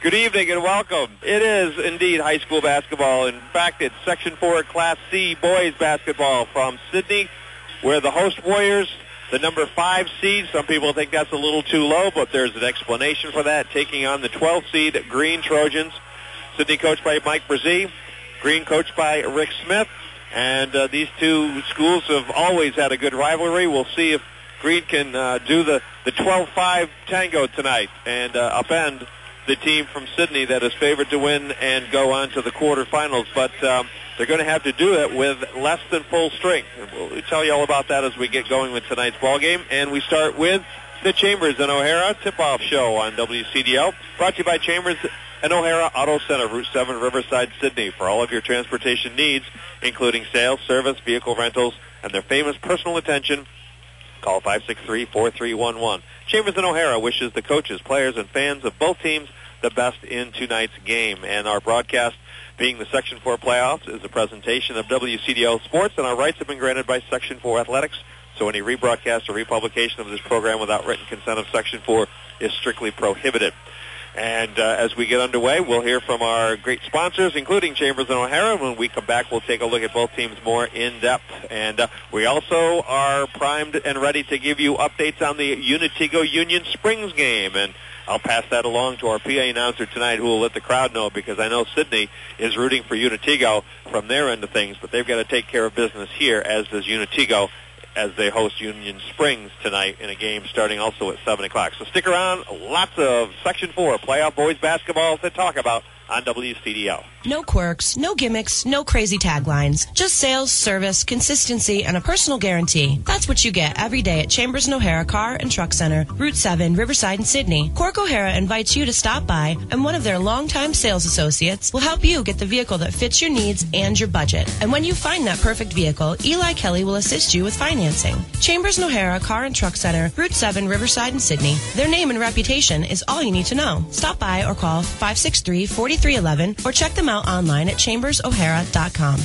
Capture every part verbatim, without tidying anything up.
Good evening and welcome. It is indeed high school basketball. In fact, it's Section four Class C boys basketball from Sidney, where the host Warriors, the number five seed, some people think that's a little too low, but there's an explanation for that, taking on the twelfth seed Green Trojans. Sidney coached by Mike Brzee, Green coached by Rick Smith, and uh, these two schools have always had a good rivalry. We'll see if Green can uh, do the, the twelve five tango tonight and uh, upend the team from Sidney that is favored to win and go on to the quarterfinals. But um, they're going to have to do it with less than full strength. And we'll tell you all about that as we get going with tonight's ball game. And we start with the Chambers and O'Hara tip-off show on W C D L, brought to you by Chambers and O'Hara Auto Center, Route seven, Riverside, Sidney, for all of your transportation needs, including sales, service, vehicle rentals, and their famous personal attention. Call five six three, four three one one. Chambers and O'Hara wishes the coaches, players, and fans of both teams the best in tonight's game. And our broadcast, being the Section four playoffs, is a presentation of W C D L Sports, and our rights have been granted by Section four Athletics. So any rebroadcast or republication of this program without written consent of Section four is strictly prohibited. And uh, as we get underway, we'll hear from our great sponsors, including Chambers and O'Hara. When we come back, we'll take a look at both teams more in depth. And uh, we also are primed and ready to give you updates on the Unitigo Union Springs game. And I'll pass that along to our P A announcer tonight, who will let the crowd know, because I know Sidney is rooting for Unitigo from their end of things, but they've got to take care of business here, as does Unitigo, as they host Union Springs tonight in a game starting also at seven o'clock. So stick around. Lots of Section four playoff boys basketball to talk about on W C D L. No quirks, no gimmicks, no crazy taglines. Just sales, service, consistency, and a personal guarantee. That's what you get every day at Chambers and O'Hara Car and Truck Center, Route seven, Riverside and Sidney. Cork O'Hara invites you to stop by, and one of their longtime sales associates will help you get the vehicle that fits your needs and your budget. And when you find that perfect vehicle, Eli Kelly will assist you with financing. Chambers and O'Hara Car and Truck Center, Route seven, Riverside and Sidney. Their name and reputation is all you need to know. Stop by or call five six three, four three one one or check them out online at chambers o'hara dot com.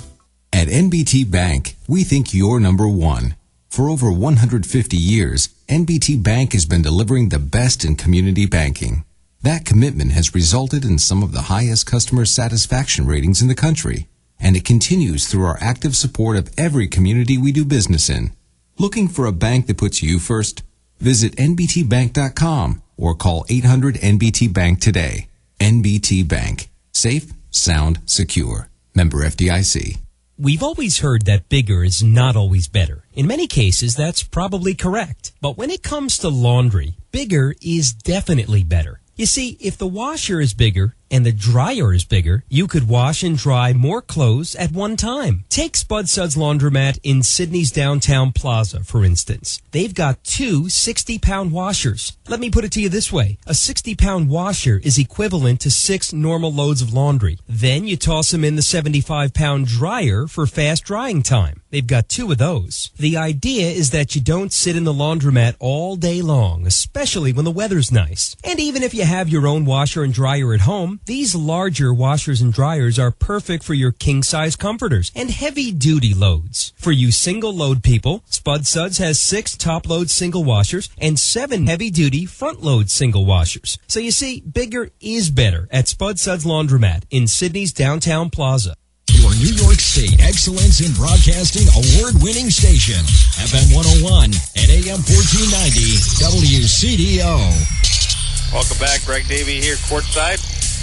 At N B T Bank, we think you're number one. For over one hundred fifty years, N B T Bank has been delivering the best in community banking. That commitment has resulted in some of the highest customer satisfaction ratings in the country, and it continues through our active support of every community we do business in. Looking for a bank that puts you first? Visit N B T bank dot com or call eight hundred N B T Bank today. N B T Bank. Safe, sound, secure. Member F D I C. We've always heard that bigger is not always better. In many cases, that's probably correct. But when it comes to laundry, bigger is definitely better. You see, if the washer is bigger and the dryer is bigger, you could wash and dry more clothes at one time. Take Spud Suds Laundromat in Sidney's downtown plaza, for instance. They've got two sixty-pound washers. Let me put it to you this way. A sixty-pound washer is equivalent to six normal loads of laundry. Then you toss them in the seventy-five-pound dryer for fast drying time. They've got two of those. The idea is that you don't sit in the laundromat all day long, especially when the weather's nice. And even if you have your own washer and dryer at home, these larger washers and dryers are perfect for your king-size comforters and heavy-duty loads. For you single-load people, Spud Suds has six top-load single washers and seven heavy-duty front-load single washers. So you see, bigger is better at Spud Suds Laundromat in Sidney's downtown plaza. Your New York State Excellence in Broadcasting award-winning station, F M one oh one and A M fourteen ninety, W C D O. Welcome back. Greg Davey here courtside.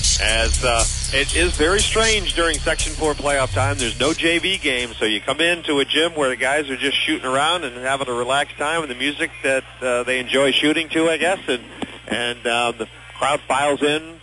As uh, it is very strange during Section four playoff time. There's no J V game, so you come into a gym where the guys are just shooting around and having a relaxed time with the music that uh, they enjoy shooting to, I guess, and, and uh, the crowd files in.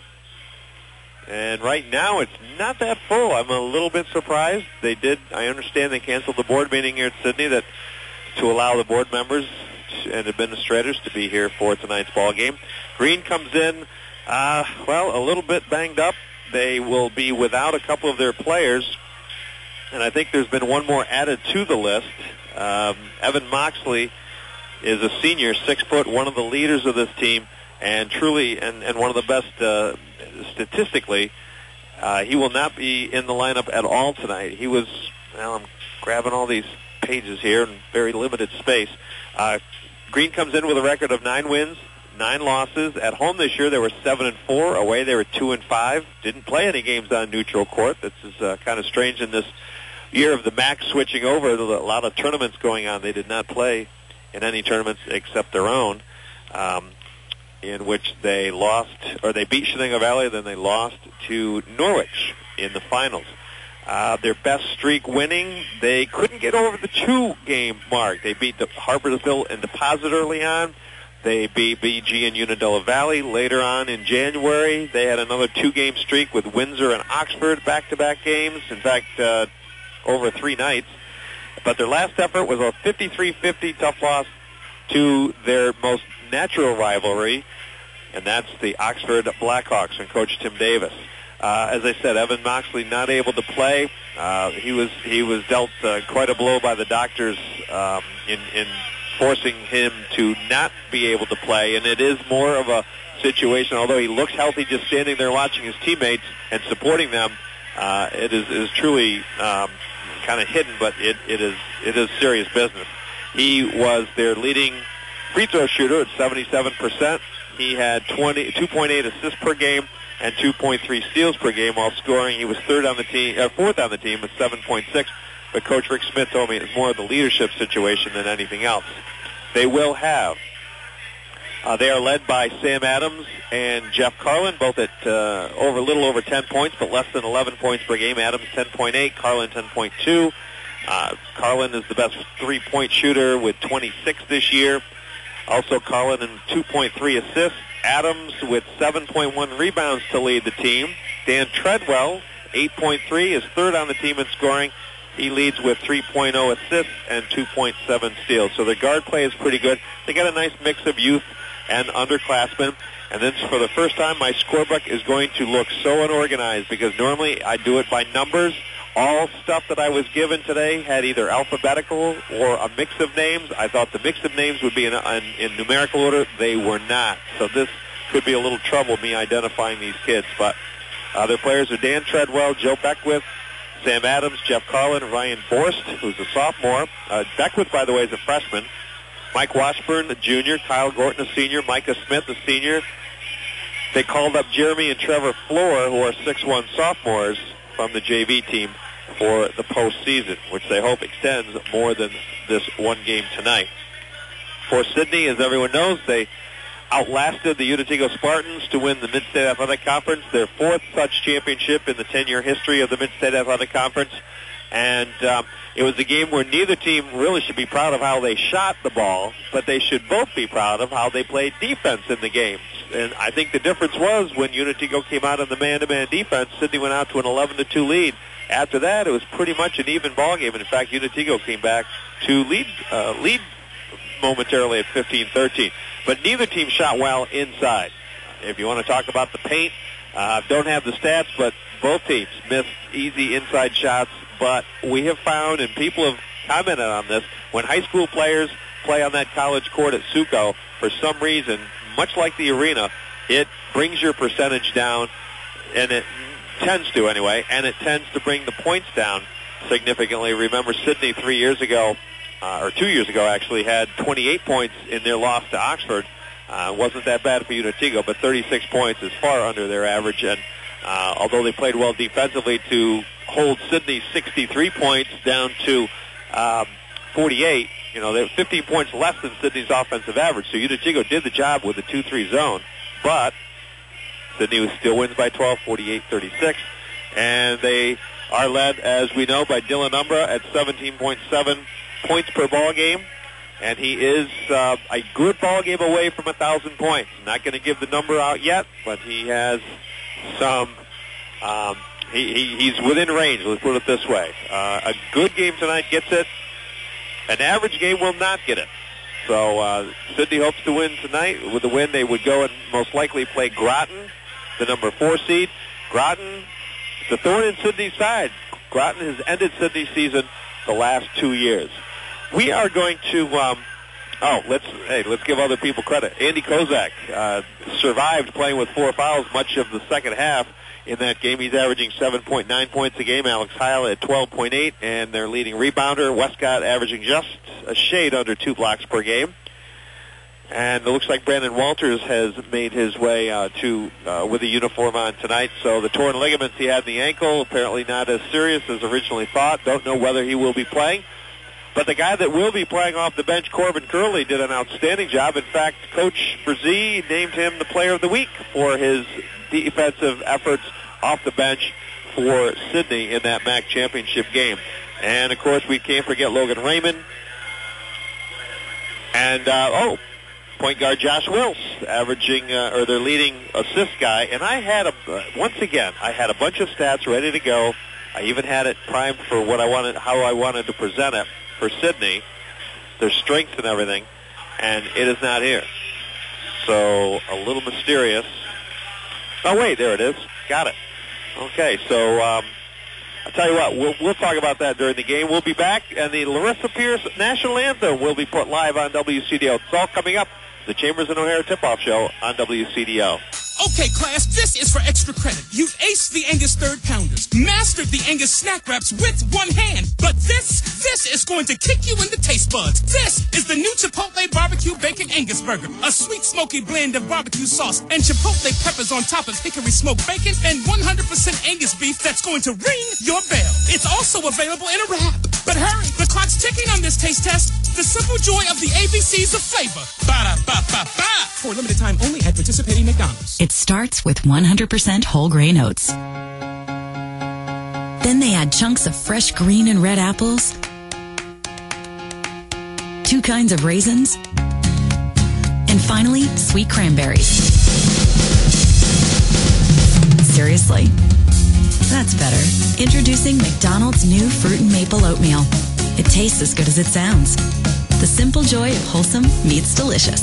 And right now it's not that full. I'm a little bit surprised. They did, I understand they canceled the board meeting here at Sidney that to allow the board members and administrators to be here for tonight's ball game. Green comes in, uh, well, a little bit banged up. They will be without a couple of their players, and I think there's been one more added to the list. Um, Evan Moxley is a senior, six foot, one of the leaders of this team, and truly, and, and one of the best uh, statistically. Uh, he will not be in the lineup at all tonight. He was, well, I'm grabbing all these pages here in very limited space. Uh, Green comes in with a record of nine wins, nine losses. At home this year, they were seven and four. Away, they were two and five. Didn't play any games on neutral court. This is uh, kind of strange in this year of the M A C switching over. There's a lot of tournaments going on. They did not play in any tournaments except their own, um, in which they lost, or they beat Shenango Valley, then they lost to Norwich in the finals. Uh, their best streak winning, they couldn't get over the two-game mark. They beat the Harpersville and Deposit early on. They beat B G and Unadilla Valley later on in January. They had another two-game streak with Windsor and Oxford back-to-back games. In fact, uh, over three nights. But their last effort was a fifty-three fifty tough loss to their most natural rivalry, and that's the Oxford Blackhawks and Coach Tim Davis. Uh, as I said, Evan Moxley not able to play. Uh, he was he was dealt uh, quite a blow by the doctors um, in, in forcing him to not be able to play, and it is more of a situation. Although he looks healthy, just standing there watching his teammates and supporting them, uh, it is is truly um, kind of hidden, but it, it is it is serious business. He was their leading free throw shooter at seventy-seven percent. He had twenty, two point eight assists per game and two point three steals per game while scoring. He was third on the team, uh, fourth on the team with seven point six. But Coach Rick Smith told me it's more of the leadership situation than anything else. They will have. Uh, they are led by Sam Adams and Jeff Carlin, both at uh, over a little over ten points, but less than eleven points per game. Adams ten point eight, Carlin ten point two. Uh, Carlin is the best three-point shooter with twenty-six this year. Also, Carlin in two point three assists. Adams with seven point one rebounds to lead the team. Dan Treadwell, eight point three, is third on the team in scoring. He leads with three point oh assists and two point seven steals. So their guard play is pretty good. They got a nice mix of youth and underclassmen. And then for the first time, my scorebook is going to look so unorganized because normally I do it by numbers. All stuff that I was given today had either alphabetical or a mix of names. I thought the mix of names would be in, in, in numerical order. They were not. So this could be a little trouble, me identifying these kids. But uh, their players are Dan Treadwell, Joe Beckwith, Sam Adams, Jeff Carlin, Ryan Borst, who's a sophomore. Uh, Beckwith, by the way, is a freshman. Mike Washburn, a junior. Kyle Gorton, a senior. Micah Smith, a senior. They called up Jeremy and Trevor Floor, who are six one sophomores from the J V team for the postseason, which they hope extends more than this one game tonight. For Sidney, as everyone knows, they outlasted the Unatico Spartans to win the Mid-State Athletic Conference, their fourth such championship in the ten-year history of the Mid-State Athletic Conference. And um, it was a game where neither team really should be proud of how they shot the ball, but they should both be proud of how they played defense in the game. And I think the difference was when Unatico came out in the man-to-man defense, Sidney went out to an eleven to two lead. After that, it was pretty much an even ball game. And in fact, Unatico came back to lead uh, lead momentarily at fifteen thirteen. But neither team shot well inside. If you want to talk about the paint, uh, don't have the stats, but both teams missed easy inside shots. But we have found, and people have commented on this, when high school players play on that college court at Suco, for some reason, much like the arena, it brings your percentage down, and it tends to anyway, and it tends to bring the points down significantly. Remember, Sidney three years ago, uh, or two years ago actually, had twenty-eight points in their loss to Oxford. Uh, wasn't that bad for Unatico, but thirty-six points is far under their average. And uh, although they played well defensively to hold Sidney's sixty-three points down to um, forty-eight, you know, they're fifteen points less than Sidney's offensive average. So Unatico did the job with the two three zone, but Sidney still wins by twelve, forty-eight thirty-six. And they are led, as we know, by Dylan Umbra at seventeen point seven points per ball game. And he is uh, a good ball game away from one thousand points. Not going to give the number out yet, but he has some, um, he, he, he's within range, let's put it this way. Uh, a good game tonight gets it. An average game will not get it. So uh, Sidney hopes to win tonight. With the win, they would go and most likely play Groton, the number four seed. Groton, the thorn in Sidney's side. Groton has ended Sidney's season the last two years. We are going to, um, oh, let's hey, let's give other people credit. Andy Kozak uh, survived playing with four fouls much of the second half in that game. He's averaging seven point nine points a game. Alex Heil at twelve point eight, and their leading rebounder, Westcott, averaging just a shade under two blocks per game. And it looks like Brandon Walters has made his way uh, to uh, with a uniform on tonight. So the torn ligaments he had in the ankle, apparently not as serious as originally thought. Don't know whether he will be playing. But the guy that will be playing off the bench, Corbin Curley, did an outstanding job. In fact, Coach Brzee named him the player of the week for his defensive efforts off the bench for Sydney in that M A C championship game. And, of course, we can't forget Logan Raymond. And, uh, oh, point guard Josh Wills, averaging, uh, or their leading assist guy. And I had, a, uh, once again, I had a bunch of stats ready to go. I even had it primed for what I wanted, how I wanted to present it for Sydney, their strengths and everything, and it is not here. So, a little mysterious. Oh, wait, there it is. Got it. Okay, so, um, I'll tell you what, we'll, we'll talk about that during the game. We'll be back, and the Larissa Pierce National Anthem will be put live on W C D O. It's all coming up. The Chambers and O'Hara Tip-Off Show on W C D O. Okay, class, this is for extra credit. You've aced the Angus Third Pounders, mastered the Angus Snack Wraps with one hand, but this, this is going to kick you in the taste buds. This is the new Chipotle Barbecue Bacon Angus Burger, a sweet smoky blend of barbecue sauce and Chipotle peppers on top of hickory smoked bacon and one hundred percent Angus beef that's going to ring your bell. It's also available in a wrap. But hurry, the clock's ticking on this taste test. The simple joy of the A B Cs of flavor. Ba-da-ba-ba-ba. For a limited time only at participating McDonald's. It starts with one hundred percent whole grain oats. Then they add chunks of fresh green and red apples, two kinds of raisins, and finally, sweet cranberries. Seriously? That's better. Introducing McDonald's new Fruit and Maple Oatmeal. It tastes as good as it sounds. The simple joy of wholesome meets delicious.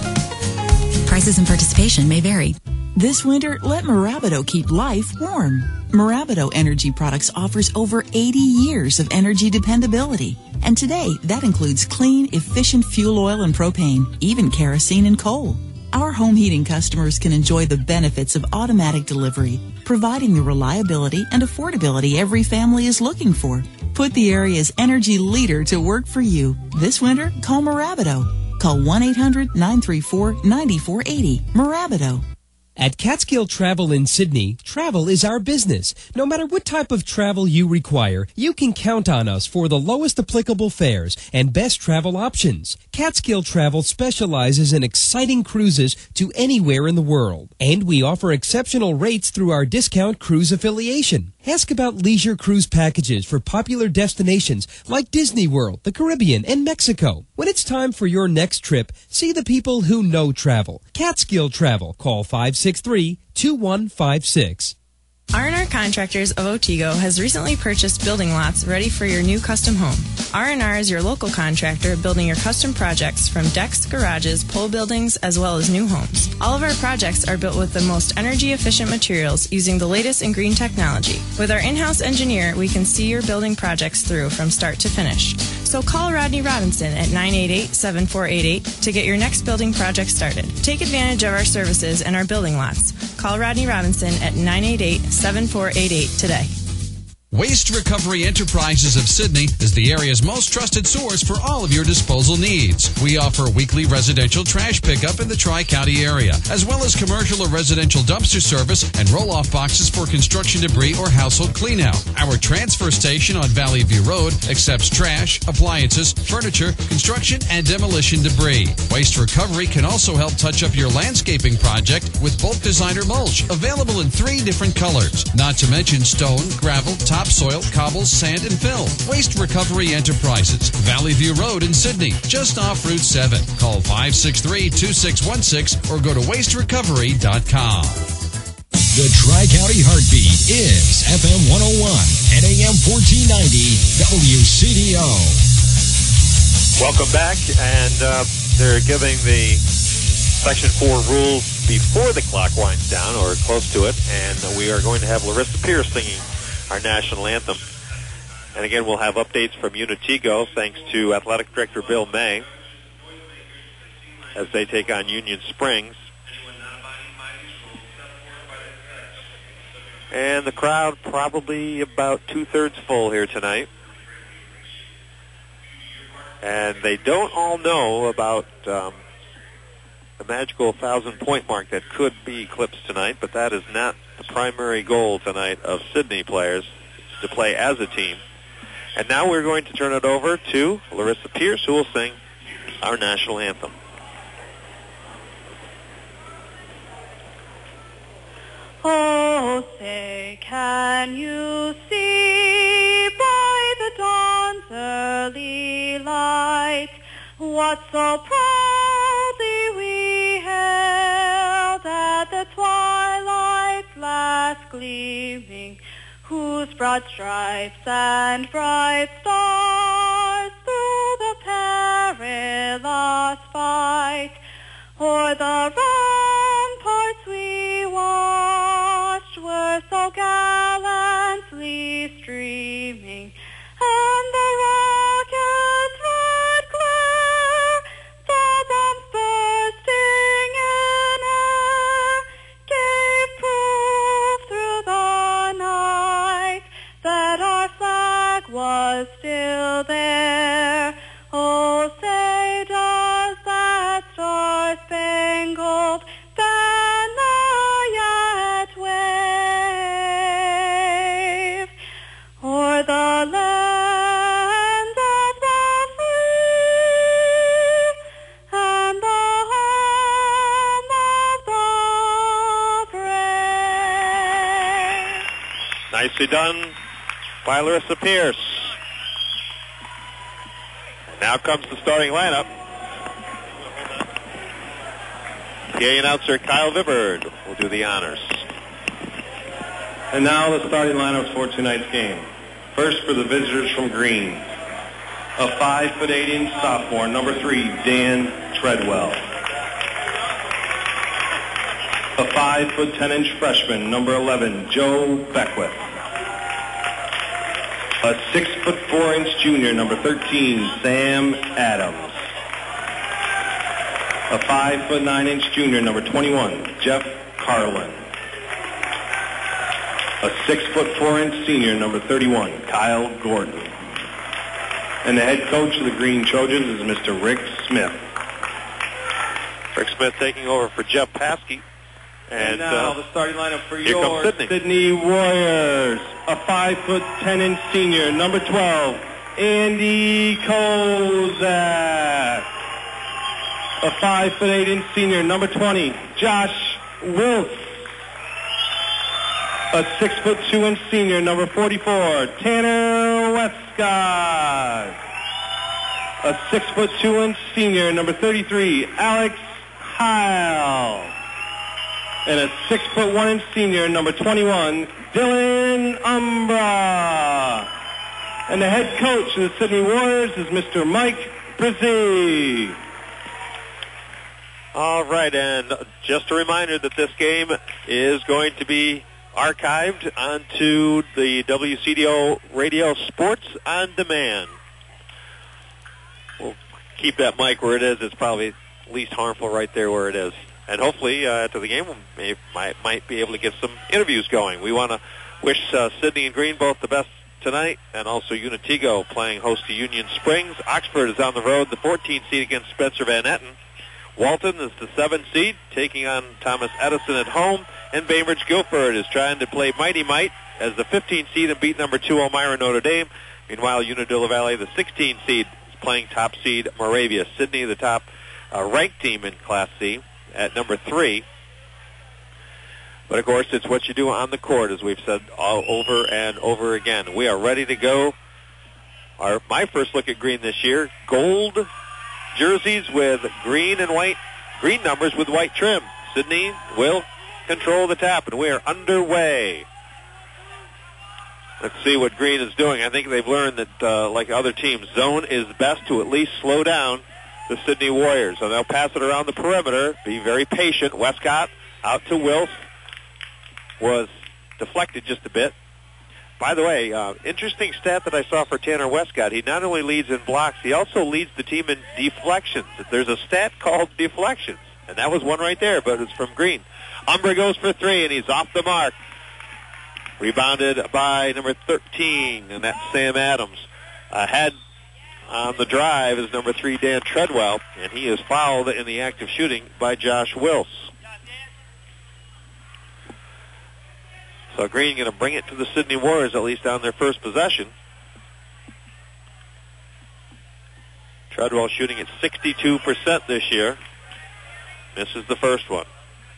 Prices and participation may vary. This winter, let Marabido keep life warm. Marabido Energy Products offers over eighty years of energy dependability. And today, that includes clean, efficient fuel oil and propane, even kerosene and coal. Our home heating customers can enjoy the benefits of automatic delivery, providing the reliability and affordability every family is looking for. Put the area's energy leader to work for you. This winter, call Marabido. Call one eight hundred nine three four nine four eight zero. Marabido. At Catskill Travel in Sydney, travel is our business. No matter what type of travel you require, you can count on us for the lowest applicable fares and best travel options. Catskill Travel specializes in exciting cruises to anywhere in the world. And we offer exceptional rates through our discount cruise affiliation. Ask about leisure cruise packages for popular destinations like Disney World, the Caribbean, and Mexico. When it's time for your next trip, see the people who know travel. Catskill Travel. Call five six three, two one five six. R and R Contractors of Otsego has recently purchased building lots ready for your new custom home. R and R is your local contractor building your custom projects from decks, garages, pole buildings, as well as new homes. All of our projects are built with the most energy-efficient materials using the latest in green technology. With our in-house engineer, we can see your building projects through from start to finish. So call Rodney Robinson at nine eight eight, seven four eight eight to get your next building project started. Take advantage of our services and our building lots. Call Rodney Robinson at nine eight eight, seven four eight eight today. Waste Recovery Enterprises of Sydney is the area's most trusted source for all of your disposal needs. We offer weekly residential trash pickup in the Tri-County area, as well as commercial or residential dumpster service and roll-off boxes for construction debris or household cleanout. Our transfer station on Valley View Road accepts trash, appliances, furniture, construction, and demolition debris. Waste Recovery can also help touch up your landscaping project with bulk designer mulch, available in three different colors, not to mention stone, gravel, topsoil, cobbles, sand, and fill. Waste Recovery Enterprises, Valley View Road in Sydney, just off Route seven. Call five six three, two six one six or go to waste recovery dot com. The Tri-County Heartbeat is F M one oh one and A M fourteen ninety W C D O. Welcome back, and uh, they're giving the Section four rules before the clock winds down, or close to it, and we are going to have Larissa Pierce singing our national anthem. And again, we'll have updates from Unitego, thanks to Athletic Director Bill May, as they take on Union Springs. And the crowd probably about two-thirds full here tonight. And they don't all know about um, the magical thousand-point mark that could be eclipsed tonight, but that is not the primary goal tonight of Sydney players, is to play as a team. And now we're going to turn it over to Larissa Pierce, who will sing our national anthem. Oh, say, can you see by the dawn's early light what so proudly we held at the twilight's last gleaming, whose broad stripes and bright stars through the perilous fight o'er the ramparts we watched were so gallantly streaming, and the rocket's red glare, the bombs bursting in air, gave proof through the night that our flag was still there. Oh, say does that star-spangled banner yet wave o'er the land of the free and the home of the brave? Nicely done by Larissa Pierce. Now comes the starting lineup. P A announcer Kyle Vibbard will do the honors. And now the starting lineups for tonight's game. First for the visitors from Green, a five foot eight inch sophomore, number three, Dan Treadwell. A five foot ten inch freshman, number eleven, Joe Beckwith. A six foot four inch junior, number thirteen, Sam Adams. A five foot nine inch junior, number twenty-one, Jeff Carlin. A six foot four inch senior, number thirty-one, Kyle Gordon. And the head coach of the Green Trojans is Mister Rick Smith. Rick Smith taking over for Jeff Paskey. And, and now uh, the starting lineup for here your comes Sydney. Sydney Warriors. A five foot ten inch senior, number twelve, Andy Kozak. A five foot eight inch senior, number twenty, Josh Wills. A six foot two inch senior, number forty-four, Tanner Westcott. A six foot two inch senior, number thirty-three, Alex Heil. And a six foot one inch senior, number twenty-one, Dylan Umbra. And the head coach of the Sydney Warriors is Mister Mike Brzee. All right, and just a reminder that this game is going to be archived onto the W C D O Radio Sports on Demand. We'll keep that mic where it is. It's probably least harmful right there where it is. And hopefully, uh, after the game, we may, might, might be able to get some interviews going. We want to wish uh, Sydney and Green both the best tonight, and also Unitigo playing host to Union Springs. Oxford is on the road, the fourteenth seed against Spencer Van Etten. Walton is the seventh seed, taking on Thomas Edison at home. And Bainbridge Guilford is trying to play Mighty Might as the fifteenth seed and beat number two Elmira Notre Dame. Meanwhile, Unadilla Valley, the sixteenth seed, is playing top seed Moravia. Sydney, the top uh, ranked team in Class C, at number three. But, of course, it's what you do on the court, as we've said all over and over again. We are ready to go. Our My first look at Green this year, gold jerseys with green and white, green numbers with white trim. Sydney will control the tap, and we are underway. Let's see what Green is doing. I think they've learned that, uh, like other teams, zone is best to at least slow down the Sydney Warriors. And they'll pass it around the perimeter, be very patient. Westcott out to Wilf. Was deflected just a bit. By the way, uh, interesting stat that I saw for Tanner Westcott. He not only leads in blocks, he also leads the team in deflections. There's a stat called deflections, and that was one right there, but it's from Green. Umbra goes for three, and he's off the mark. Rebounded by number thirteen, and that's Sam Adams. Uh, had on the drive is number three, Dan Treadwell, and he is fouled in the act of shooting by Josh Wills. So Green going to bring it to the Sydney Warriors, at least on their first possession. Treadwell shooting at sixty-two percent this year. Misses the first one.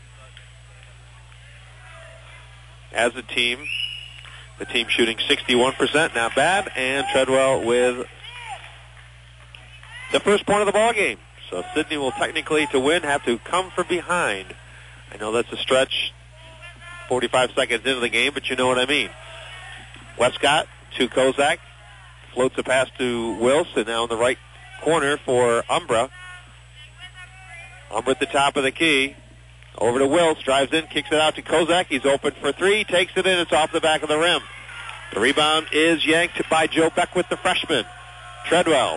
As a team, the team shooting sixty-one percent, not bad, and Treadwell with the first point of the ball game. So Sydney will technically, to win, have to come from behind. I know that's a stretch, forty-five seconds into the game, but you know what I mean. Westcott to Kozak, floats a pass to Wilson, now in the right corner for Umbra. Umbra at the top of the key. Over to Wills, drives in, kicks it out to Kozak. He's open for three, takes it in, it's off the back of the rim. The rebound is yanked by Joe Beckwith, the freshman. Treadwell.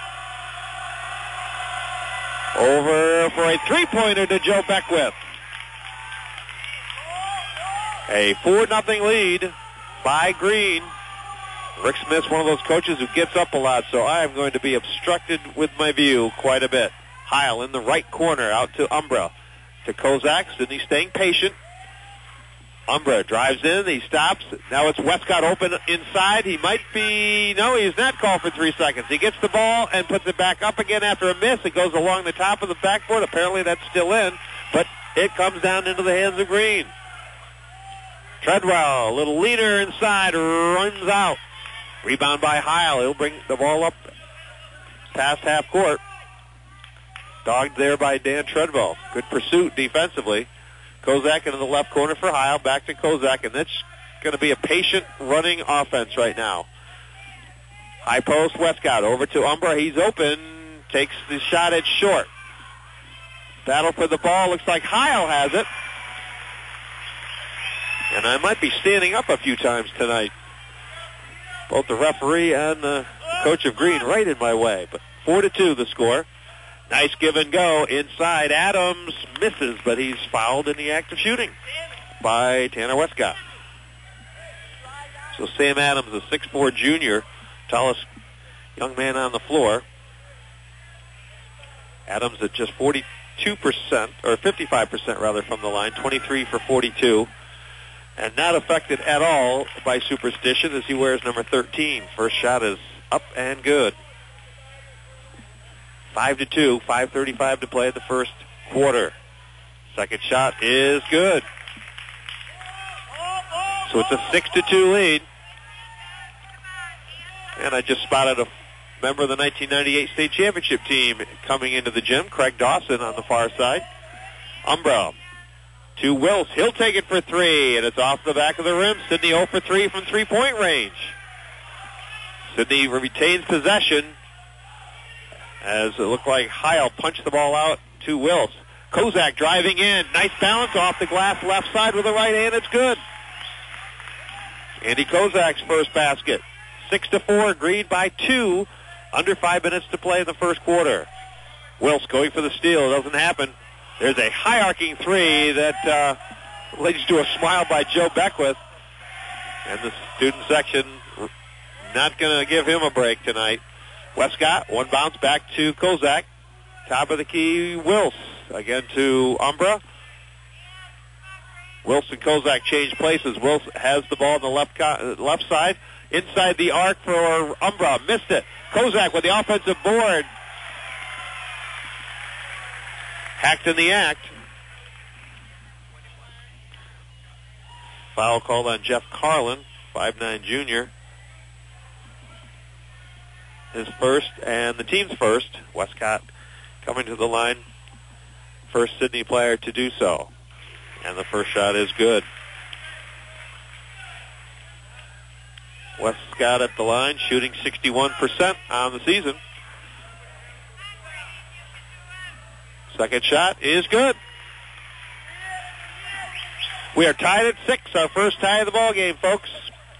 Over for a three-pointer to Joe Beckwith. A four nothing lead by Green. Rick Smith's one of those coaches who gets up a lot, so I am going to be obstructed with my view quite a bit. Heil in the right corner, out to Umbra. To Kozak. Sydney staying patient. Umbra drives in. He stops. Now it's Westcott open inside. He might be... No, he's not called for three seconds. He gets the ball and puts it back up again after a miss. It goes along the top of the backboard. Apparently that's still in, but it comes down into the hands of Green. Treadwell, a little leader inside, runs out. Rebound by Heil. He'll bring the ball up past half court. Dogged there by Dan Treadwell. Good pursuit defensively. Kozak into the left corner for Heil. Back to Kozak, and that's going to be a patient running offense right now. High post, Westcott over to Umbra. He's open. Takes the shot. It's short. Battle for the ball. Looks like Heil has it. And I might be standing up a few times tonight. Both the referee and the coach of Green right in my way. But four to two the score. Nice give and go inside. Adams misses, but he's fouled in the act of shooting by Tanner Westcott. So Sam Adams, a six foot four junior, tallest young man on the floor. Adams at just forty-two percent, or fifty-five percent rather, from the line, twenty-three for forty-two. And not affected at all by superstition as he wears number thirteen. First shot is up and good. Five to two, five thirty-five to play in the first quarter. Second shot is good. So it's a six to two lead. And I just spotted a member of the nineteen ninety-eight state championship team coming into the gym, Craig Dawson on the far side. Umbra to Wills. He'll take it for three, and it's off the back of the rim. Sydney zero for three from three-point range. Sydney retains possession, as it looked like Heil punched the ball out to Wills. Kozak driving in. Nice balance off the glass left side with the right hand. It's good. Andy Kozak's first basket. Six to four, Green by two. Under five minutes to play in the first quarter. Wills going for the steal. It doesn't happen. There's a high arcing three that uh, leads to a smile by Joe Beckwith. And the student section not going to give him a break tonight. Westcott, one bounce back to Kozak. Top of the key, Wills. Again to Umbra. Wilson Kozak change places. Wills has the ball on the left co- left side. Inside the arc for Umbra. Missed it. Kozak with the offensive board. Hacked in the act. Foul called on Jeff Carlin, five nine junior. His first and the team's first. Westcott coming to the line. First Sydney player to do so. And the first shot is good. Westcott at the line, shooting sixty-one percent on the season. Second shot is good. We are tied at six, our first tie of the ball game, folks.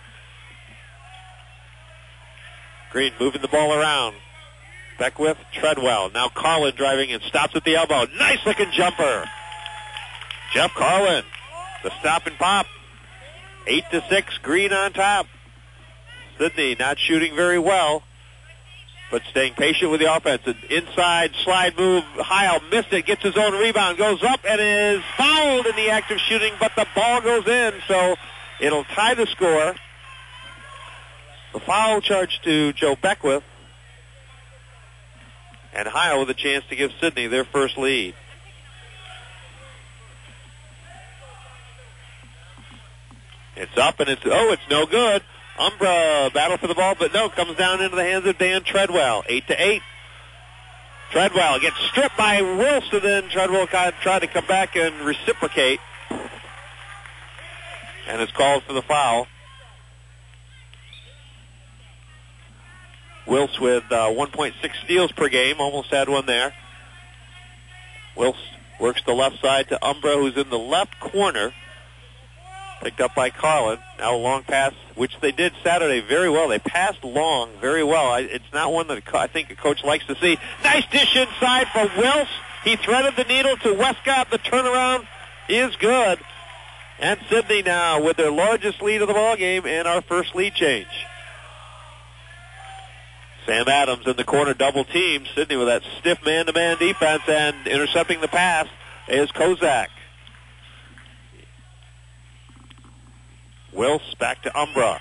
Green moving the ball around. Beckwith, Treadwell. Now Carlin driving and stops at the elbow. Nice looking jumper. Jeff Carlin, the stop and pop. Eight to six, Green on top. Sydney not shooting very well. but staying patient with the offense. An inside slide move. Heil missed it, gets his own rebound, goes up and is fouled in the act of shooting, but the ball goes in, so it'll tie the score. The foul charge to Joe Beckwith. And Heil with a chance to give Sidney their first lead. It's up and it's, oh, it's no good. Umbra battle for the ball, but no, comes down into the hands of Dan Treadwell. Eight to eight. Treadwell gets stripped by Wilson, then Treadwell tried to come back and reciprocate. And is called for the foul. Wills with uh, one point six steals per game, almost had one there. Wills works the left side to Umbra, who's in the left corner. Picked up by Carlin. Now a long pass, which they did Saturday very well. They passed long very well. I, it's not one that I think a coach likes to see. Nice dish inside for Wills. He threaded the needle to Westcott. The turnaround is good. And Sidney now with their largest lead of the ball game and our first lead change. Sam Adams in the corner double team. Sidney with that stiff man-to-man defense, and intercepting the pass is Kozak. Wills back to Umbra.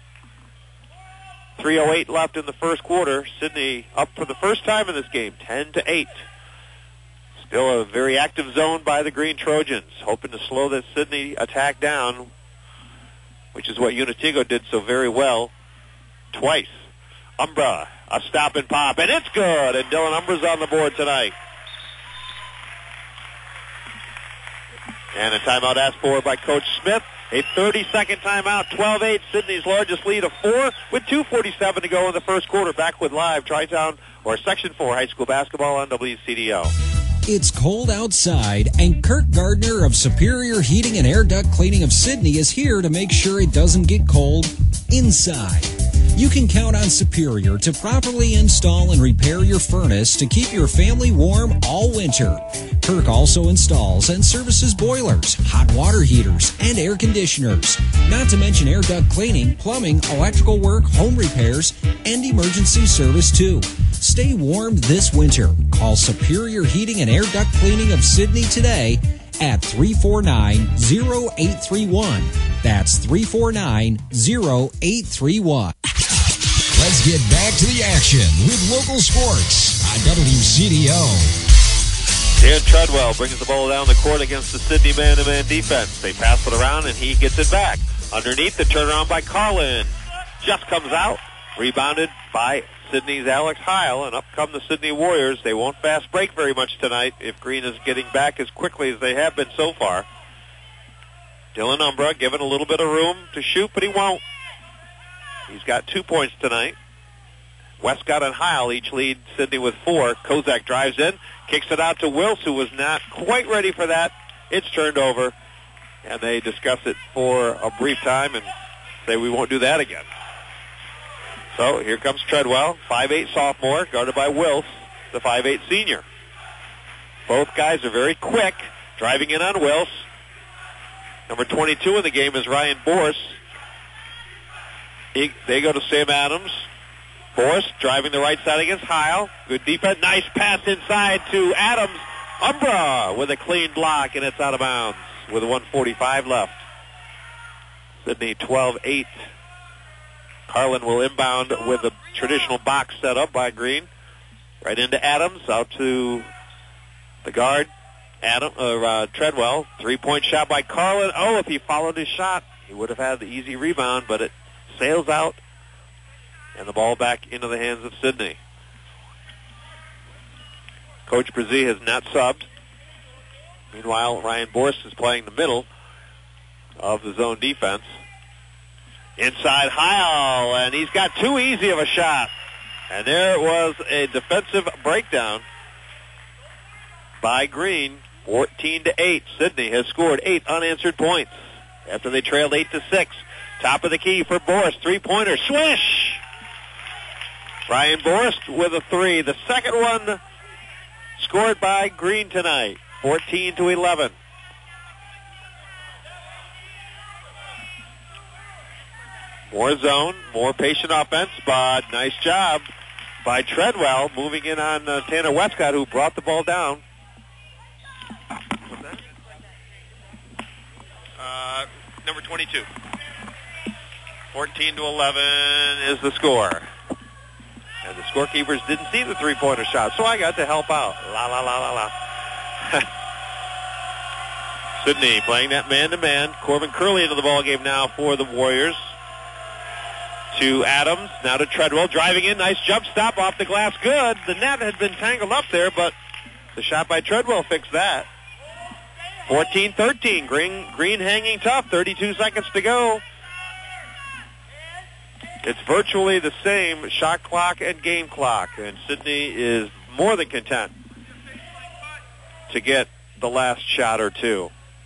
three oh eight left in the first quarter. Sidney up for the first time in this game, ten to eight. Still a very active zone by the Green Trojans, hoping to slow that Sidney attack down, which is what Unitigo did so very well twice. Umbra, a stop and pop, and it's good, and Dylan Umbra's on the board tonight. And a timeout asked for by Coach Smith. A thirty-second timeout, twelve eight, Sidney's largest lead of four, with two forty-seven to go in the first quarter. Back with live Tri-Town, or Section four high school basketball on W C D O. It's cold outside, and Kirk Gardner of Superior Heating and Air Duct Cleaning of Sidney is here to make sure it doesn't get cold inside. You can count on Superior to properly install and repair your furnace to keep your family warm all winter. Kirk also installs and services boilers, hot water heaters, and air conditioners. Not to mention air duct cleaning, plumbing, electrical work, home repairs, and emergency service too. Stay warm this winter. Call Superior Heating and Air Duct Cleaning of Sidney today at three four nine, oh eight three one. That's three four nine, oh eight three one. Let's get back to the action with local sports on W C D O. Dan Treadwell brings the ball down the court against the Sidney man-to-man defense. They pass it around, and he gets it back. Underneath, the turnaround by Carlin. Just comes out. Rebounded by Sidney's Alex Heil, and up come the Sidney Warriors. They won't fast break very much tonight if Green is getting back as quickly as they have been so far. Dylan Umbra given a little bit of room to shoot, but he won't. He's got two points tonight. Westcott and Heil each lead Sidney with four. Kozak drives in, kicks it out to Wills, who was not quite ready for that. It's turned over, and they discuss it for a brief time and say we won't do that again. So here comes Treadwell, five eight sophomore, guarded by Wills, the five eight senior. Both guys are very quick, driving in on Wills. Number twenty-two in the game is Ryan Boris. He, they go to Sam Adams. Boris driving the right side against Heil. Good defense. Nice pass inside to Adams. Umbra with a clean block, and it's out of bounds with one forty-five left. Sidney twelve eight. Carlin will inbound with a traditional box set up by Green. Right into Adams, out to the guard, Adam, uh, uh, Treadwell. Three-point shot by Carlin. Oh, if he followed his shot, he would have had the easy rebound, but it sails out, and the ball back into the hands of Sidney. Coach Brzee has not subbed. Meanwhile, Ryan Boris is playing the middle of the zone defense. Inside Heil, and he's got too easy of a shot. And there was a defensive breakdown by Green, fourteen to eight. Sidney has scored eight unanswered points after they trailed eight to six. Top of the key for Boris, three-pointer, swish! Ryan Boris with a three. The second one scored by Green tonight, fourteen to eleven. More zone, more patient offense, but nice job by Treadwell, moving in on uh, Tanner Westcott, who brought the ball down. What's that? Uh, number twenty-two. fourteen to eleven is the score. And the scorekeepers didn't see the three-pointer shot, so I got to help out. La, la, la, la, la. Sidney playing that man-to-man. Corbin Curley into the ballgame now for the Warriors. To Adams, now to Treadwell, driving in, nice jump stop off the glass, good. The net had been tangled up there, but the shot by Treadwell fixed that. fourteen thirteen, Green, Green hanging tough, thirty-two seconds to go. It's virtually the same shot clock and game clock, and Sidney is more than content to get the last shot or two.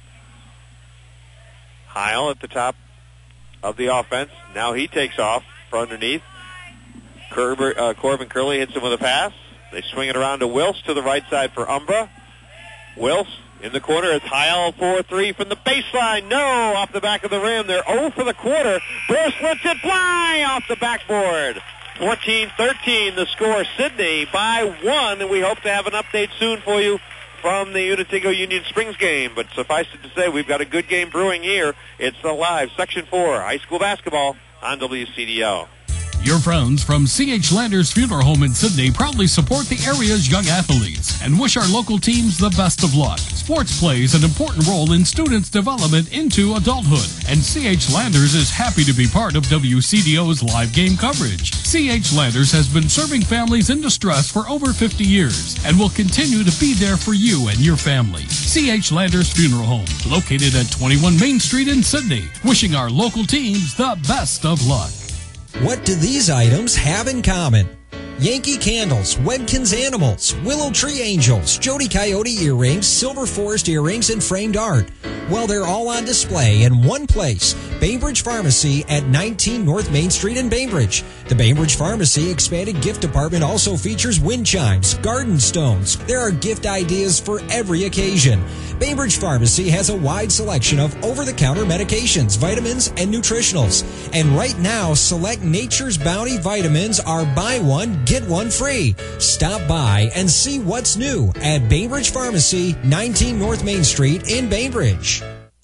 Heil at the top of the offense. Now he takes off for underneath. Kerber, uh, Corbin Curley hits him with a pass. They swing it around to Wills to the right side for Umbra. Wills in the corner. It's Heil for three from the baseline. No, off the back of the rim. They're oh for the quarter. Burst lets it fly off the backboard. fourteen thirteen the score. Sidney by one, and we hope to have an update soon for you from the Uinta Union Springs game. But suffice it to say, we've got a good game brewing here. It's the live Section four high school basketball on W C D O. Your friends from C H Landers Funeral Home in Sidney proudly support the area's young athletes and wish our local teams the best of luck. Sports plays an important role in students' development into adulthood, and C H Landers is happy to be part of W C D O's live game coverage. C H Landers has been serving families in distress for over fifty years and will continue to be there for you and your family. C H Landers Funeral Home, located at twenty-one Main Street in Sidney, wishing our local teams the best of luck. What do these items have in common? Yankee Candles, Wedkins Animals, Willow Tree Angels, Jody Coyote earrings, Silver Forest earrings, and framed art. Well, they're all on display in one place, Bainbridge Pharmacy at nineteen North Main Street in Bainbridge. The Bainbridge Pharmacy expanded gift department also features wind chimes, garden stones. There are gift ideas for every occasion. Bainbridge Pharmacy has a wide selection of over-the-counter medications, vitamins, and nutritionals. And right now, select Nature's Bounty vitamins are buy one, get one free. Stop by and see what's new at Bainbridge Pharmacy, nineteen North Main Street in Bainbridge.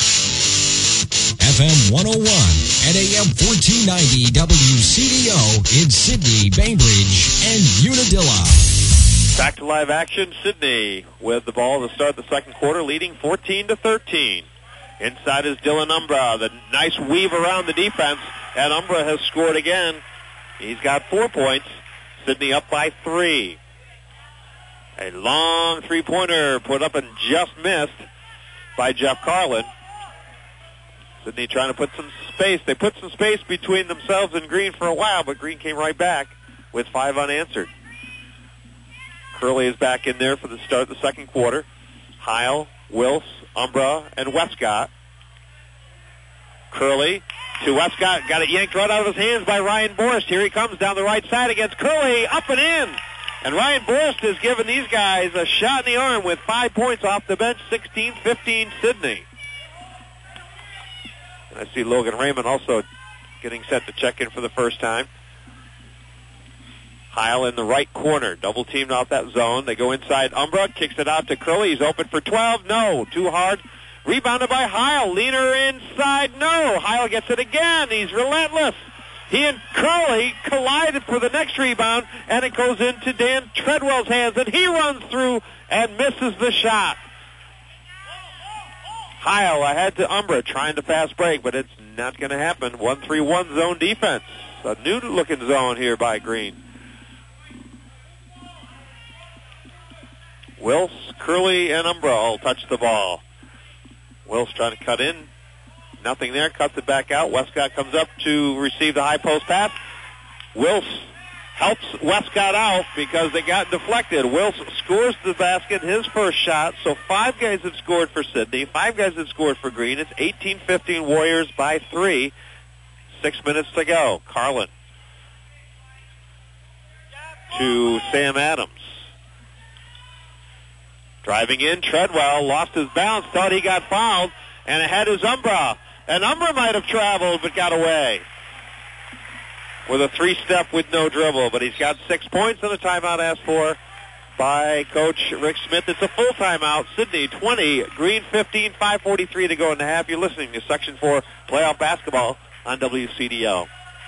F M one oh one and A M fourteen ninety W C D O in Sidney, Bainbridge, and Unadilla. Back to live action. Sidney with the ball to start the second quarter, leading fourteen to thirteen. Inside is Dylan Umbra. The nice weave around the defense, and Umbra has scored again. He's got four points. Sidney up by three. A long three-pointer put up and just missed by Jeff Carlin. Sidney trying to put some space. They put some space between themselves and Green for a while, but Green came right back with five unanswered. Curley is back in there for the start of the second quarter. Heil, Wills, Umbra, and Westcott. Curley to Westcott. Got it yanked right out of his hands by Ryan Borst. Here he comes down the right side against Curley. Up and in. And Ryan Borst has given these guys a shot in the arm with five points off the bench. sixteen fifteen Sidney. And I see Logan Raymond also getting set to check in for the first time. Heil in the right corner, double teamed off that zone. They go inside. Umbra kicks it out to Curley. He's open for twelve. No, too hard. Rebounded by Heil. Leaner inside. No. Heil gets it again. He's relentless. He and Curley collided for the next rebound, and it goes into Dan Treadwell's hands, and he runs through and misses the shot. Heil ahead to Umbra, trying to fast break, but it's not going to happen. one three one zone defense. A new-looking zone here by Green. Wills, Curley, and Umbra all touch the ball. Wills trying to cut in. Nothing there. Cuts it back out. Westcott comes up to receive the high post pass. Wills helps Westcott out because they got deflected. Wills scores the basket, his first shot. So five guys have scored for Sidney. Five guys have scored for Green. It's eighteen fifteen Warriors by three. Six minutes to go. Carlin to Sam Adams. Driving in, Treadwell lost his balance, thought he got fouled, and ahead is Umbra. And Umbra might have traveled, but got away. with a three-step with no dribble, but he's got six points and a timeout asked for by Coach Rick Smith. It's a full timeout. Sidney twenty, Green fifteen, five forty-three to go in the half. You're listening to Section four Playoff Basketball on W C D L.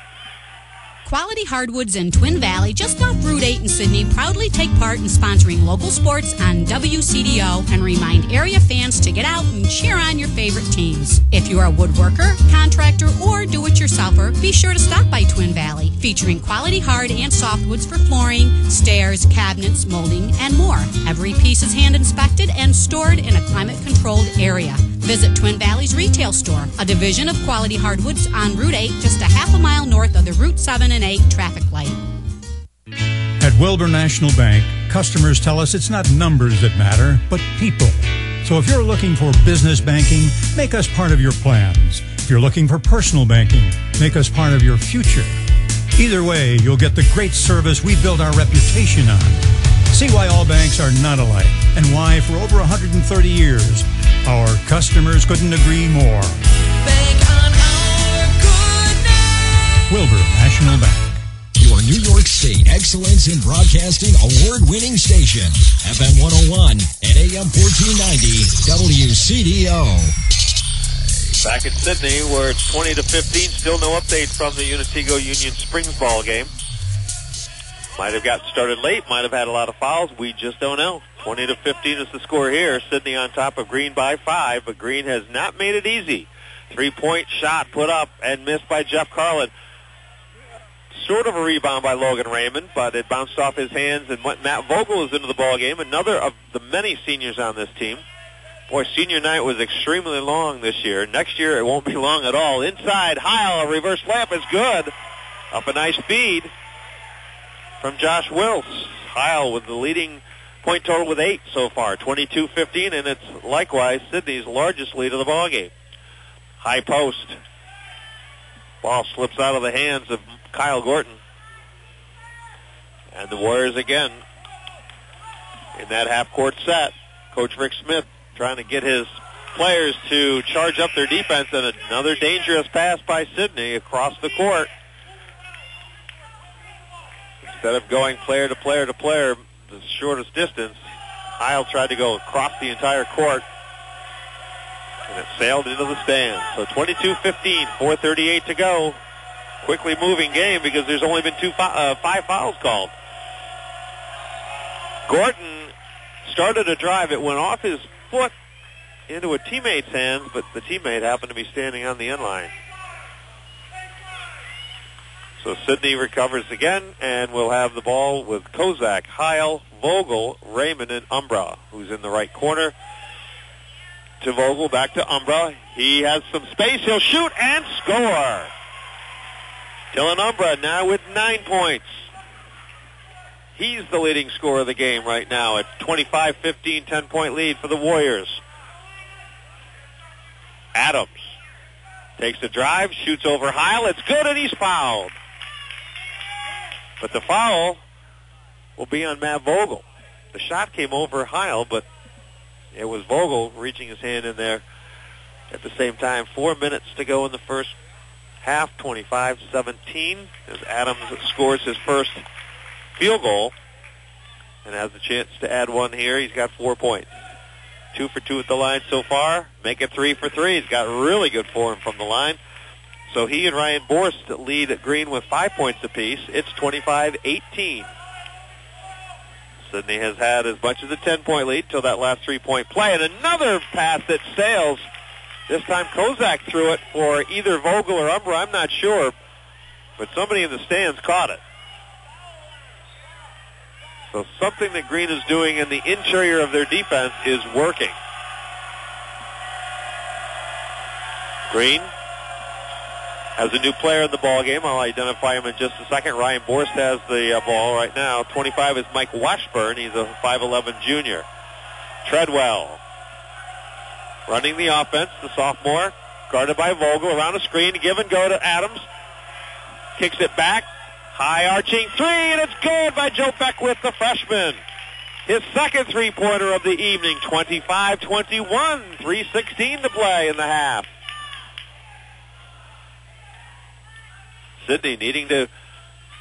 Quality Hardwoods in Twin Valley, just off Route eight in Sydney, proudly take part in sponsoring local sports on W C D O and remind area fans to get out and cheer on your favorite teams. If you're a woodworker, contractor, or do-it-yourselfer, be sure to stop by Twin Valley, featuring quality hard and softwoods for flooring, stairs, cabinets, molding, and more. Every piece is hand-inspected and stored in a climate-controlled area. Visit Twin Valley's retail store, a division of Quality Hardwoods on Route eight, just a half a mile north of the Route seven and eight traffic light. At Wilbur National Bank, customers tell us it's not numbers that matter, but people. So if you're looking for business banking, make us part of your plans. If you're looking for personal banking, make us part of your future. Either way, you'll get the great service we built our reputation on. See why all banks are not alike, and why for over one hundred thirty years, our customers couldn't agree more. Bank on our goodness. Wilbur National Bank. Your New York State Excellence in Broadcasting award-winning station. F M one oh one and A M fourteen ninety W C D O. Back in Sydney, where it's twenty to fifteen. Still no update from the Unitego Union Springs ball game. Might have gotten started late, might have had a lot of fouls. We just don't know. twenty to fifteen is the score here. Sydney on top of Green by five, but Green has not made it easy. Three-point shot put up and missed by Jeff Carlin. Sort of a rebound by Logan Raymond, but it bounced off his hands, and Matt Vogel is into the ball game. Another of the many seniors on this team. Boy, senior night was extremely long this year. Next year it won't be long at all. Inside, Heil, a reverse layup is good. Up a nice feed from Josh Wills. Heil with the leading point total with eight so far, twenty-two fifteen, and it's likewise Sydney's largest lead of the ball game. High post. Ball slips out of the hands of Kyle Gorton. And the Warriors again in that half-court set. Coach Rick Smith trying to get his players to charge up their defense, and another dangerous pass by Sydney across the court. Instead of going player to player to player, the shortest distance, Heil tried to go across the entire court, and it sailed into the stands. So twenty-two fifteen, four thirty-eight to go. Quickly moving game because there's only been two uh, five fouls called. Gorton started a drive. It went off his foot into a teammate's hands, but the teammate happened to be standing on the end line. So Sydney recovers again, and we'll have the ball with Kozak, Heil, Vogel, Raymond, and Umbra, who's in the right corner. To Vogel, back to Umbra. He has some space. He'll shoot and score. Dylan Umbra now with nine points. He's the leading scorer of the game right now at twenty-five fifteen, ten-point lead for the Warriors. Adams takes the drive, shoots over Heil. It's good, and he's fouled. But the foul will be on Matt Vogel. The shot came over Heil, but it was Vogel reaching his hand in there at the same time. Four minutes to go in the first half, twenty-five seventeen, as Adams scores his first field goal and has a chance to add one here. He's got four points. Two for two at the line so far. Make it three for three. He's got really good form from the line. So he and Ryan Borst lead Green with five points apiece. It's twenty-five eighteen. Sydney has had as much as a ten-point lead till that last three-point play. And another pass that sails. This time Kozak threw it for either Vogel or Umbra, I'm not sure. But somebody in the stands caught it. So something that Green is doing in the interior of their defense is working. Green has a new player in the ball game. I'll identify him in just a second. Ryan Borst has the uh, ball right now. twenty-five is Mike Washburn. He's a five eleven junior. Treadwell running the offense, the sophomore, guarded by Vogel, around a screen, give and go to Adams. Kicks it back, high arching three, and it's good by Joe Beckwith, the freshman. His second three-pointer of the evening, twenty-five twenty-one, three sixteen to play in the half. Sydney needing to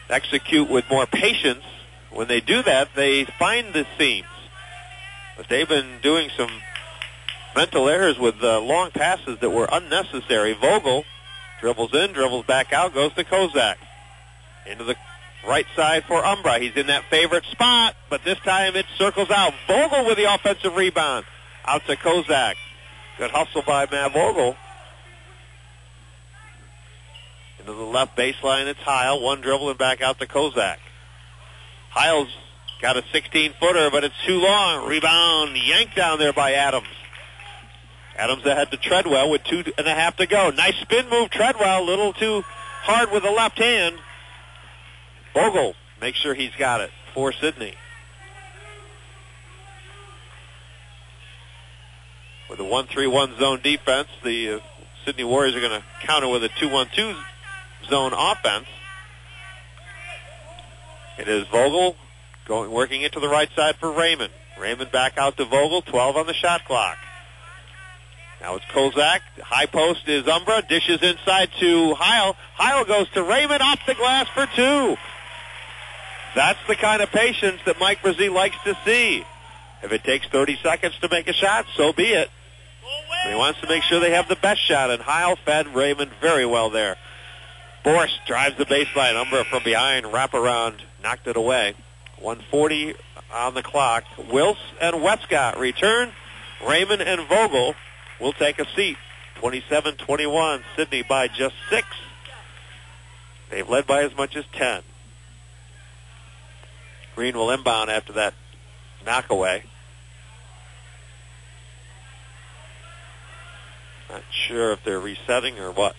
execute with more patience. When they do that, they find the seams. But they've been doing some mental errors with uh, long passes that were unnecessary. Vogel dribbles in, dribbles back out, goes to Kozak. Into the right side for Umbra. He's in that favorite spot, but this time it circles out. Vogel with the offensive rebound. Out to Kozak. Good hustle by Matt Vogel. Into the left baseline, it's Heil. One dribble and back out to Kozak. Heil's got a sixteen-footer, but it's too long. Rebound yanked down there by Adams. Adams ahead to Treadwell with two and a half to go. Nice spin move, Treadwell. A little too hard with the left hand. Vogel makes sure he's got it for Sidney. With a one three one zone defense, the uh, Sidney Warriors are going to counter with a two one two zone offense. It is Vogel going working it to the right side for Raymond. Raymond back out to Vogel, twelve on the shot clock. Now it's Kozak. High post is Umbra. Dishes inside to Heil. Heil goes to Raymond off the glass for two. That's the kind of patience that Mike Brzee likes to see. If it takes thirty seconds to make a shot, so be it. But he wants to make sure they have the best shot, and Heil fed Raymond very well there. Borst drives the baseline. Umbra from behind, wrap around, knocked it away. one forty on the clock. Wills and Westcott return. Raymond and Vogel will take a seat. twenty-seven twenty-one, Sidney by just six. They've led by as much as ten. Green will inbound after that knockaway. Not sure if they're resetting or what.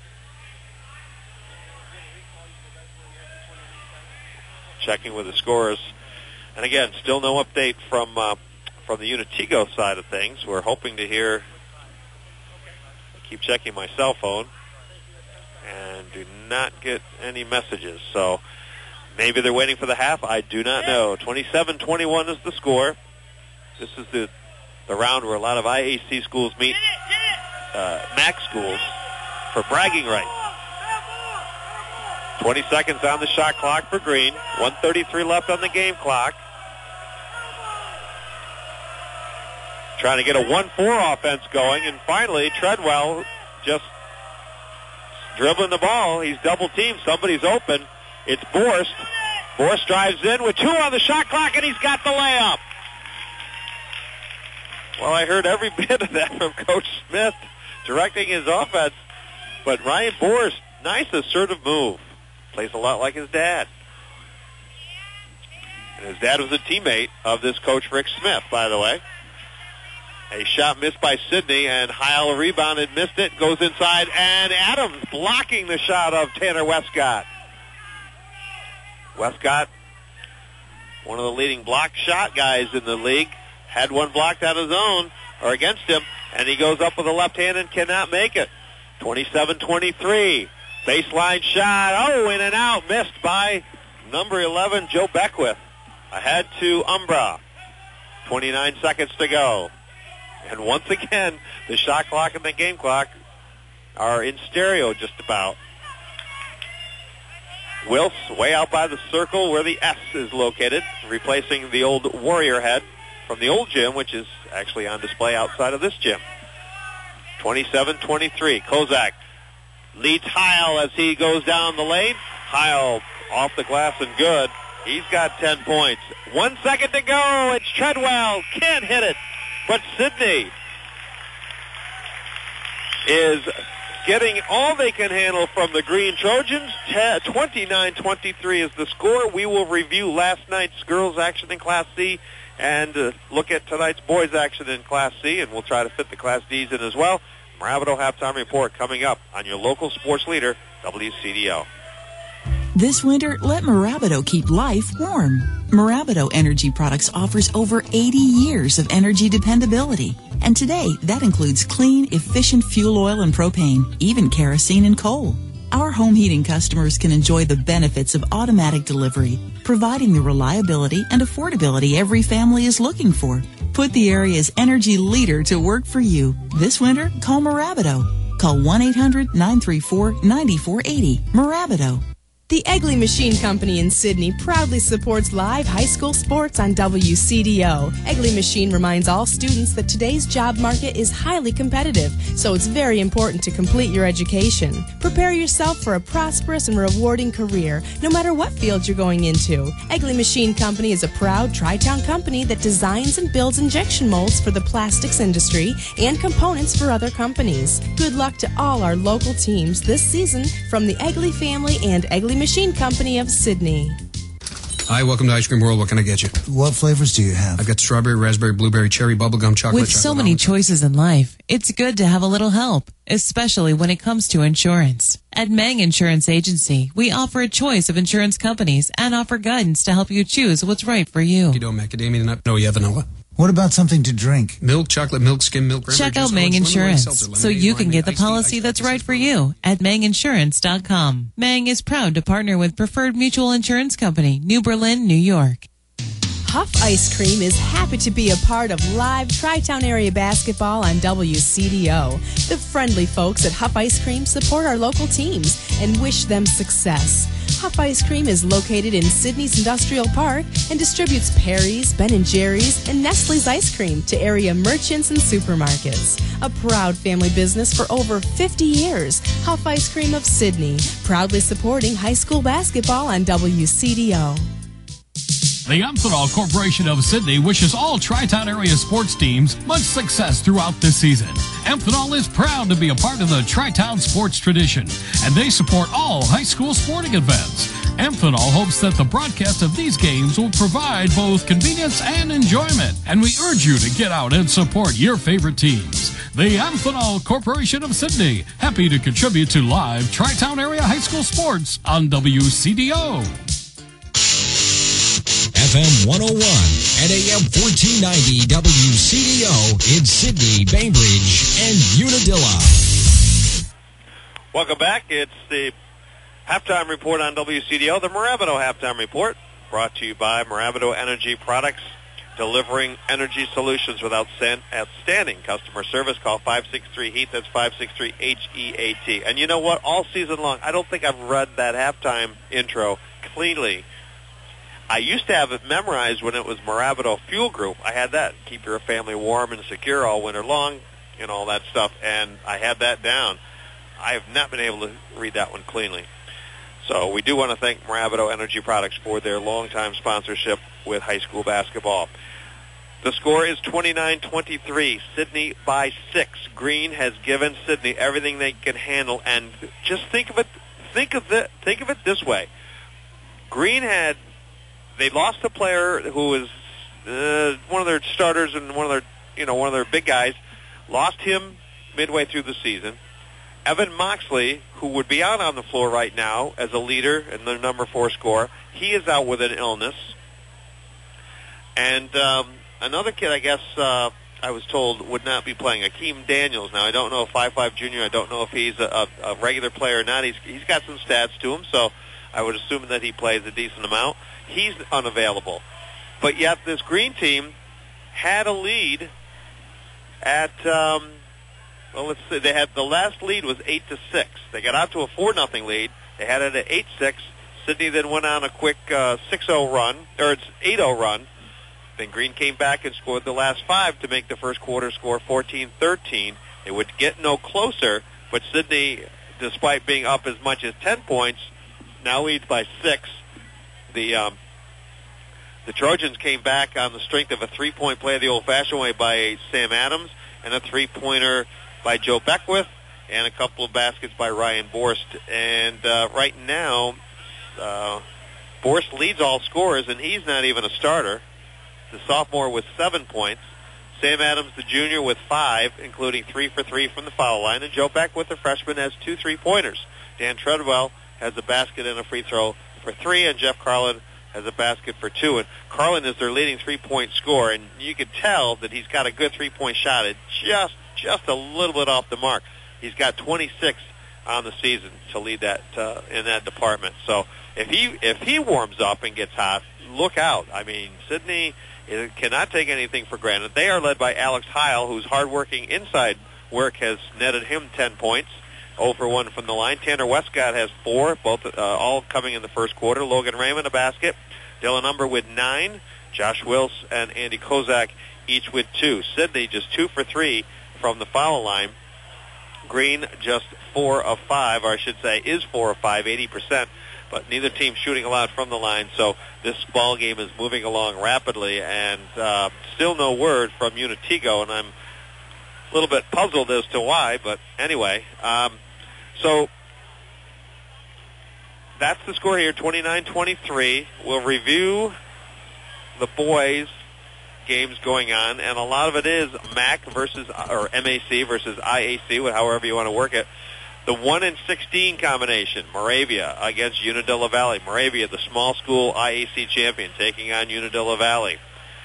Checking with the scorers. And again, still no update from uh, from the Unitigo side of things. We're hoping to hear. I keep checking my cell phone and do not get any messages. So maybe they're waiting for the half. I do not know. twenty-seven twenty-one is the score. This is the the round where a lot of I A C schools meet uh, M A C schools for bragging rights. twenty seconds on the shot clock for Green. one thirty-three left on the game clock. Trying to get a one four offense going, and finally Treadwell just dribbling the ball. He's double teamed. Somebody's open. It's Borst. Borst drives in with two on the shot clock, and he's got the layup. Well, I heard every bit of that from Coach Smith directing his offense. But Ryan Borst, nice assertive move. Plays a lot like his dad. And his dad was a teammate of this coach, Rick Smith, by the way. A shot missed by Sidney, and Heil rebounded, missed it, goes inside, and Adams blocking the shot of Tanner Westcott. Westcott, one of the leading block shot guys in the league, had one blocked out of his own, or against him, and he goes up with a left hand and cannot make it. twenty-seven twenty-three. Baseline shot. Oh, in and out. Missed by number eleven, Joe Beckwith. Ahead to Umbra. twenty-nine seconds to go. And once again, the shot clock and the game clock are in stereo just about. Wills way out by the circle where the S is located, replacing the old Warrior head from the old gym, which is actually on display outside of this gym. twenty-seven twenty-three. Kozak leads Heil as he goes down the lane. Heil off the glass and good. He's got ten points. One second to go. It's Treadwell. Can't hit it. But Sidney is getting all they can handle from the Green Trojans. twenty-nine twenty-three is the score. We will review last night's girls action in Class C and uh, look at tonight's boys action in Class C, and we'll try to fit the Class D's in as well. Moravido Halftime Report coming up on your local sports leader, W C D O. This winter, let Moravido keep life warm. Moravido Energy Products offers over eighty years of energy dependability. And today, that includes clean, efficient fuel oil and propane, even kerosene and coal. Our home heating customers can enjoy the benefits of automatic delivery, providing the reliability and affordability every family is looking for. Put the area's energy leader to work for you. This winter, call Moravido. Call one eight hundred nine three four nine four eight zero. Moravido. The Egley Machine Company in Sydney proudly supports live high school sports on W C D O. Egley Machine reminds all students that today's job market is highly competitive, so it's very important to complete your education. Prepare yourself for a prosperous and rewarding career, no matter what field you're going into. Egley Machine Company is a proud Tri-Town company that designs and builds injection molds for the plastics industry and components for other companies. Good luck to all our local teams this season from the Egley family and Egley Machine Company of Sydney. Hi, welcome to Ice Cream World. What can I get you? What flavors do you have? I've got strawberry, raspberry, blueberry, cherry, bubblegum, chocolate. With so many choices in life, it's good to have a little help, especially when it comes to insurance. At Mang Insurance Agency, we offer a choice of insurance companies and offer guidance to help you choose what's right for you. You don't macadamia nut? No, yeah, vanilla. What about something to drink? Milk, chocolate, milk, skim milk. Check out Mang Insurance so you can get the policy that's right for you at mang insurance dot com. Mang is proud to partner with Preferred Mutual Insurance Company, New Berlin, New York. Huff Ice Cream is happy to be a part of live Tri-Town area basketball on W C D O. The friendly folks at Huff Ice Cream support our local teams and wish them success. Huff Ice Cream is located in Sydney's Industrial Park and distributes Perry's, Ben and Jerry's, and Nestle's ice cream to area merchants and supermarkets. A proud family business for over fifty years, Huff Ice Cream of Sydney, proudly supporting high school basketball on W C D O. The Amphenol Corporation of Sydney wishes all Tri-Town area sports teams much success throughout this season. Amphenol is proud to be a part of the Tri-Town sports tradition, and they support all high school sporting events. Amphenol hopes that the broadcast of these games will provide both convenience and enjoyment, and we urge you to get out and support your favorite teams. The Amphenol Corporation of Sydney, happy to contribute to live Tri-Town area high school sports on W C D O. F M one oh one and A M fourteen ninety W C D O in Sydney, Bainbridge, and Unadilla. Welcome back. It's the halftime report on W C D O, the Morabito halftime report, brought to you by Morabito Energy Products, delivering energy solutions with outstanding customer service. Call five six three HEAT. That's five six three H E A T. And you know what? All season long, I don't think I've read that halftime intro cleanly. I used to have it memorized when it was Morabito Fuel Group. I had that, keep your family warm and secure all winter long, and all that stuff, and I had that down. I have not been able to read that one cleanly. So we do want to thank Morabito Energy Products for their longtime sponsorship with high school basketball. The score is twenty-nine twenty-three, Sydney by six. Green has given Sydney everything they can handle, and just think of it, think of it, think of it this way. Green had They lost a player who was uh, one of their starters and one of their, you know, one of their big guys. Lost him midway through the season. Evan Moxley, who would be out on the floor right now as a leader and the number four scorer, he is out with an illness. And um, another kid, I guess, uh, I was told would not be playing, Akeem Daniels. Now, I don't know if five five Junior, I don't know if he's a, a regular player or not. He's He's got some stats to him, so I would assume that he plays a decent amount. He's unavailable. But yet this Green team had a lead at, um, well, let's see, they had, the last lead was eight to six. They got out to a four nothing lead. They had it at eight six. Sydney then went on a quick uh, six oh run, or it's eight oh run. Then Green came back and scored the last five to make the first quarter score fourteen thirteen. They would get no closer, but Sydney, despite being up as much as ten points, now leads by six. The um, the Trojans came back on the strength of a three-point play the old-fashioned way by Sam Adams and a three-pointer by Joe Beckwith and a couple of baskets by Ryan Borst. And uh, right now, uh, Borst leads all scorers, and he's not even a starter. The sophomore with seven points. Sam Adams, the junior, with five, including three for three from the foul line. And Joe Beckwith, the freshman, has two three-pointers. Dan Treadwell has a basket and a free throw for three, and Jeff Carlin has a basket for two. And Carlin is their leading three-point scorer, and you can tell that he's got a good three-point shot. It's just just a little bit off the mark. He's got twenty-six on the season to lead that uh, in that department. So if he if he warms up and gets hot, look out. I mean, Sydney is, cannot take anything for granted. They are led by Alex Heil, whose hard-working inside work has netted him ten points. oh for one from the line. Tanner Westcott has four, both uh, all coming in the first quarter. Logan Raymond a basket. Dylan Umber with nine. Josh Wills and Andy Kozak each with two. Sidney just two for three from the foul line. Green just four of five, or I should say is four of five, eighty percent. But neither team shooting a lot from the line, so this ball game is moving along rapidly, and uh, still no word from Unitigo, and I'm a little bit puzzled as to why, but anyway. Um, so that's the score here, twenty-nine twenty-three. We'll review the boys' games going on, and a lot of it is M A C versus, or M A C versus I A C, however you want to work it. The one and sixteen combination, Moravia against Unadilla Valley. Moravia, the small school I A C champion, taking on Unadilla Valley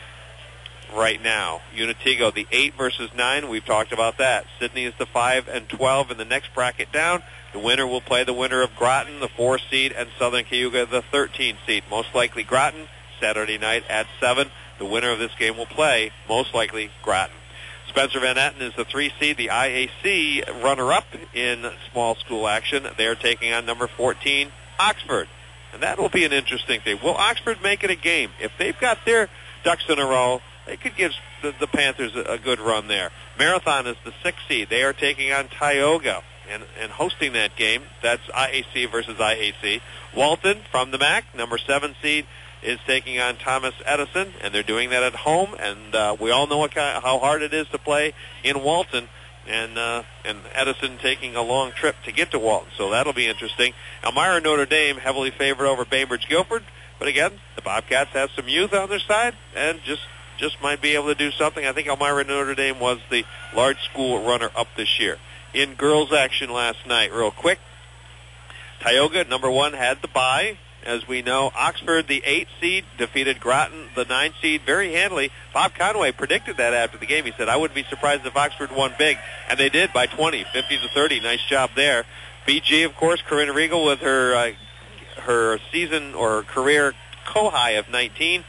right now. Unitigo, the eight versus nine, we've talked about that. Sidney is the five and twelve in the next bracket down. The winner will play the winner of Groton, the four seed, and Southern Cayuga, the thirteen seed. Most likely Groton, Saturday night at seven. The winner of this game will play, most likely, Groton. Spencer Van Etten is the three seed, the I A C runner-up in small school action. They're taking on number fourteen, Oxford. And that will be an interesting thing. Will Oxford make it a game? If they've got their ducks in a row, they could give the, the Panthers a, a good run there. Marathon is the sixth seed. They are taking on Tioga and, and hosting that game. That's I A C versus I A C. Walton from the M A C, number seven seed, is taking on Thomas Edison, and they're doing that at home, and uh, we all know what kind of, how hard it is to play in Walton, and uh, and Edison taking a long trip to get to Walton, so that'll be interesting. Elmira Notre Dame heavily favored over Bainbridge Guilford, but again, the Bobcats have some youth on their side, and just just might be able to do something. I think Elmira Notre Dame was the large school runner-up this year. In girls action last night, real quick, Tioga, number one, had the bye. As we know, Oxford, the eight seed, defeated Groton, the nine seed, very handily. Bob Conway predicted that after the game. He said, I wouldn't be surprised if Oxford won big. And they did by twenty, fifty to thirty. Nice job there. B G, of course, Corinne Regal with her uh, her season or career co-high of nineteen.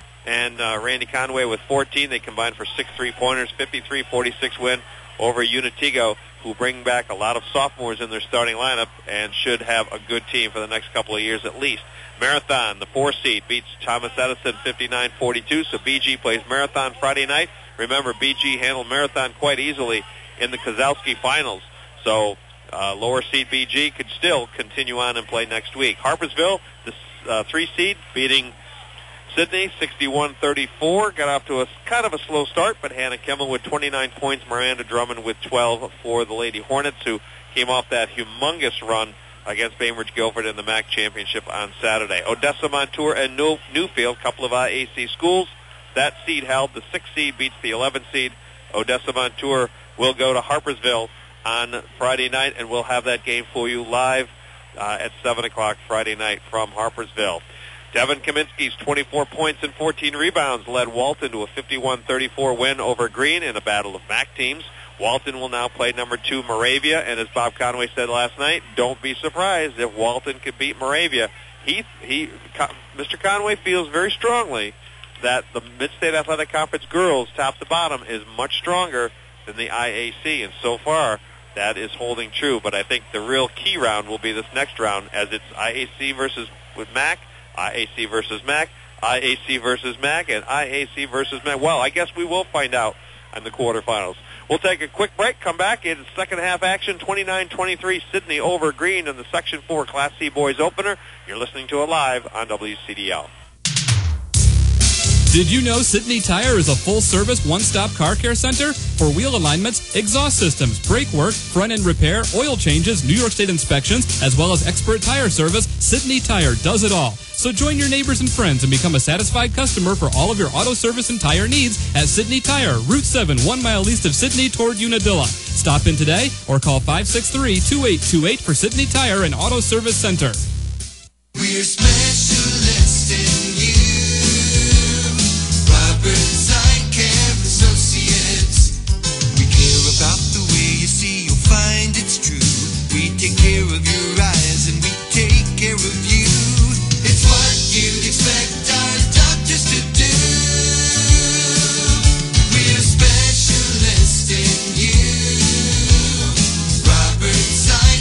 And uh, Randy Conway with fourteen. They combined for six three-pointers, fifty-three forty-six win over Unitigo, who bring back a lot of sophomores in their starting lineup and should have a good team for the next couple of years at least. Marathon, the four seed, beats Thomas Edison fifty-nine forty-two, so B G plays Marathon Friday night. Remember, B G handled Marathon quite easily in the Kozlowski finals, so uh, lower seed B G could still continue on and play next week. Harpersville, the uh, three seed, beating Sidney, sixty-one thirty-four, got off to a kind of a slow start, but Hannah Kimmel with twenty-nine points, Miranda Drummond with twelve for the Lady Hornets, who came off that humongous run against Bainbridge Guilford in the M A C championship on Saturday. Odessa Montour and New- Newfield, couple of I A C schools. That seed held. The sixth seed beats the eleventh seed. Odessa Montour will go to Harpersville on Friday night, and we'll have that game for you live uh, at seven o'clock Friday night from Harpersville. Devin Kaminsky's twenty-four points and fourteen rebounds led Walton to a fifty-one thirty-four win over Green in a battle of M A C teams. Walton will now play number two Moravia, and as Bob Conway said last night, don't be surprised if Walton could beat Moravia. He, he, Mister Conway feels very strongly that the Mid-State Athletic Conference girls, top to bottom, is much stronger than the I A C, and so far that is holding true. But I think the real key round will be this next round, as it's I A C versus with M A C, I A C versus M A C, I A C versus M A C, and I A C versus M A C. Well, I guess we will find out in the quarterfinals. We'll take a quick break, come back in second half action, twenty-nine twenty-three, Sidney over Green in the Section four Class C Boys Opener. You're listening to it live on W C D L. Did you know Sidney Tire is a full-service, one-stop car care center for wheel alignments, exhaust systems, brake work, front-end repair, oil changes, New York State inspections, as well as expert tire service? Sidney Tire does it all. So join your neighbors and friends and become a satisfied customer for all of your auto service and tire needs at Sidney Tire, Route seven, one mile east of Sidney toward Unadilla. Stop in today or call five six three, two eight two eight for Sidney Tire and Auto Service Center. We're specialists in you. Roberts Eye Care Associates. We care about the way you see, you'll find it's true. We take care of your eyes and we take care of you. It's what you'd expect our doctors to do. We're specialists in you. Roberts Eye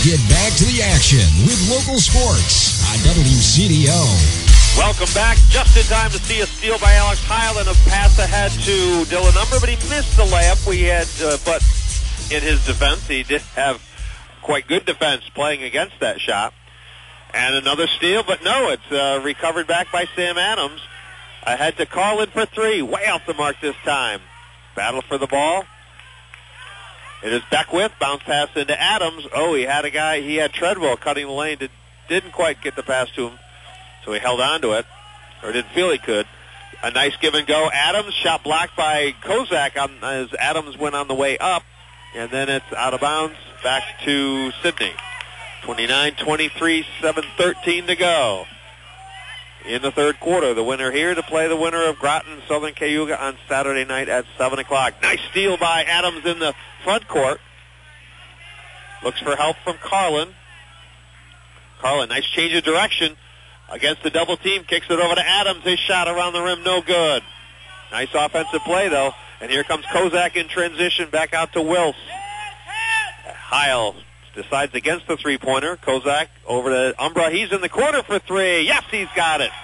get back to the action with local sports on W C D O. Welcome back. Just in time to see a steal by Alex Heil and a pass ahead to Dylan Umber, but he missed the layup. We had, uh, but in his defense, he did have quite good defense playing against that shot. And another steal, but no, it's uh, recovered back by Sam Adams. Ahead to Carlin for three. Way off the mark this time. Battle for the ball. It is Beckwith. Bounce pass into Adams. Oh, he had a guy. He had Treadwell cutting the lane. Did, didn't quite get the pass to him, so he held on to it, or didn't feel he could. A nice give and go. Adams, shot blocked by Kozak on, as Adams went on the way up. And then it's out of bounds. Back to Sidney. twenty-nine twenty-three, seven thirteen to go in the third quarter. The winner here to play the winner of Groton Southern Cayuga on Saturday night at seven o'clock. Nice steal by Adams in the front court. Looks for help from Carlin. Carlin, nice change of direction against the double team. Kicks it over to Adams. His shot around the rim, no good. Nice offensive play, though. And here comes Kozak in transition, back out to Wills. Heil decides against the three-pointer. Kozak over to Umbra. He's in the corner for three. Yes, he's got it.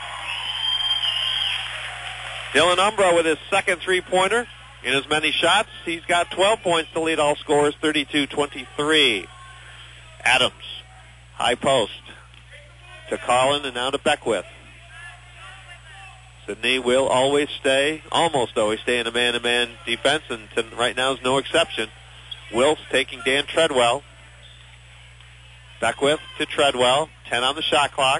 Dylan Umbra with his second three-pointer. In as many shots, he's got twelve points to lead all scorers, thirty-two twenty-three. Adams, high post to Collin and now to Beckwith. Sidney will always stay, almost always stay in a man-to-man defense, and to, right now is no exception. Wills taking Dan Treadwell. Beckwith to Treadwell, ten on the shot clock.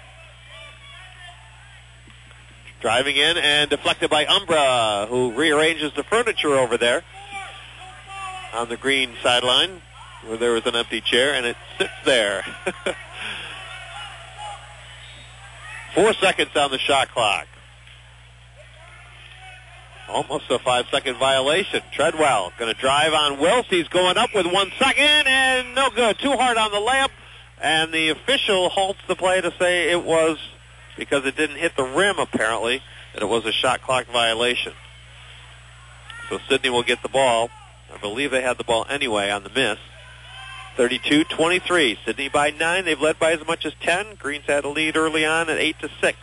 Driving in and deflected by Umbra, who rearranges the furniture over there on the green sideline where there was an empty chair, and it sits there. Four seconds on the shot clock. Almost a five-second violation. Treadwell going to drive on Wills. He's going up with one second, and no good. Too hard on the layup, and the official halts the play to say it was, because it didn't hit the rim, apparently, that it was a shot clock violation. So Sidney will get the ball. I believe they had the ball anyway on the miss. thirty-two twenty-three. Sidney by nine. They've led by as much as ten. Greens had a lead early on at eight to six.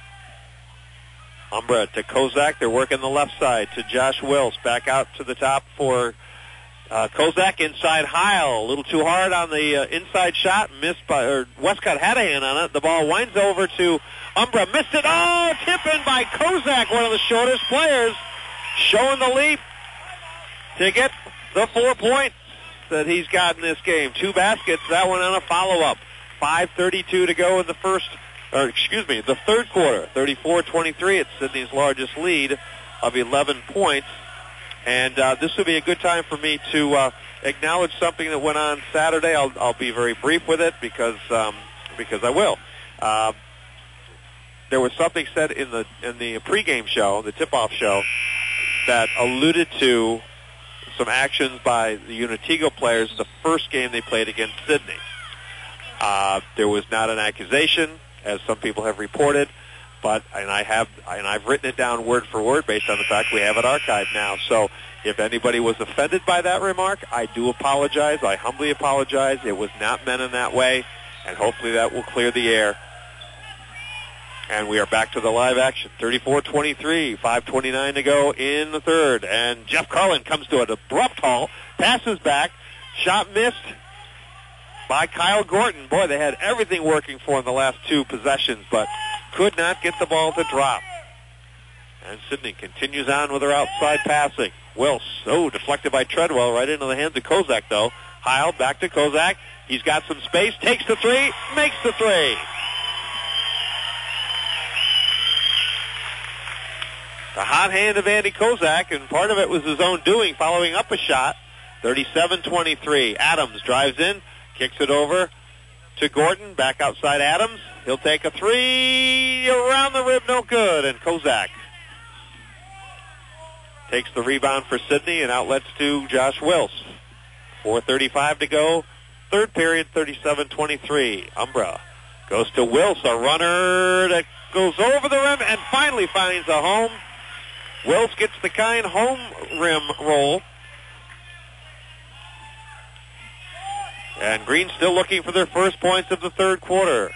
Umbra to Kozak. They're working the left side to Josh Wills. Back out to the top for uh, Kozak. Inside Heil. A little too hard on the uh, inside shot. Missed by, or Westcott had a hand on it. The ball winds over to Umbra. Missed it. Oh, tip in by Kozak, one of the shortest players. Showing the leap to get the four points that he's got in this game. Two baskets. That one on a follow-up. five thirty-two to go in the first, or excuse me, the third quarter. thirty-four twenty-three. It's Sidney's largest lead of eleven points. And uh, this would be a good time for me to uh, acknowledge something that went on Saturday. I'll, I'll be very brief with it because um, because I will. Uh, there was something said in the in the pregame show, the tip-off show, that alluded to some actions by the Unitigo players the first game they played against Sidney. Uh, there was not an accusation, as some people have reported, but and I have and I've written it down word for word based on the fact we have it archived now. So if anybody was offended by that remark, I do apologize. I humbly apologize. It was not meant in that way, and hopefully that will clear the air. And we are back to the live action. thirty-four twenty-three, five twenty-nine to go in the third. And Jeff Carlin comes to an abrupt halt, passes back, shot missed by Kyle Gorton. Boy, they had everything working for him the last two possessions, but could not get the ball to drop. And Sidney continues on with her outside passing. Wills, oh, deflected by Treadwell right into the hands of Kozak, though. Heil back to Kozak. He's got some space, takes the three, makes the three. The hot hand of Andy Kozak, and part of it was his own doing, following up a shot. thirty-seven twenty-three. Adams drives in, kicks it over to Gordon. Back outside Adams. He'll take a three around the rim, no good. And Kozak takes the rebound for Sidney and outlets to Josh Wills. four thirty-five to go. Third period, thirty-seven twenty-three. Umbra goes to Wills, a runner that goes over the rim and finally finds a home. Wills gets the kind home rim roll. And Green still looking for their first points of the third quarter.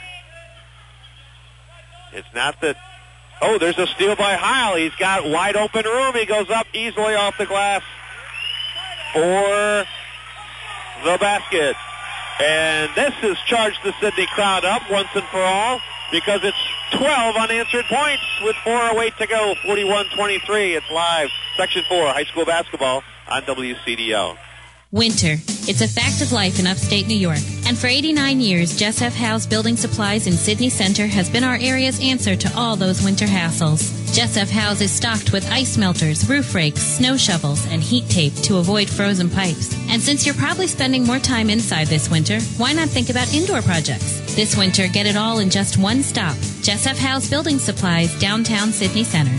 It's not that... Oh, there's a steal by Heil. He's got wide open room. He goes up easily off the glass for the basket. And this has charged the Sidney crowd up once and for all because it's twelve unanswered points with four oh eight to go, forty-one twenty-three. It's live, Section four, high school basketball on W C D O. Winter. It's a fact of life in upstate New York. And for eighty-nine years, Jess F. House Building Supplies in Sydney Center has been our area's answer to all those winter hassles. Jess F. House is stocked with ice melters, roof rakes, snow shovels, and heat tape to avoid frozen pipes. And since you're probably spending more time inside this winter, why not think about indoor projects? This winter, get it all in just one stop. Jess F. House Building Supplies, downtown Sydney Center.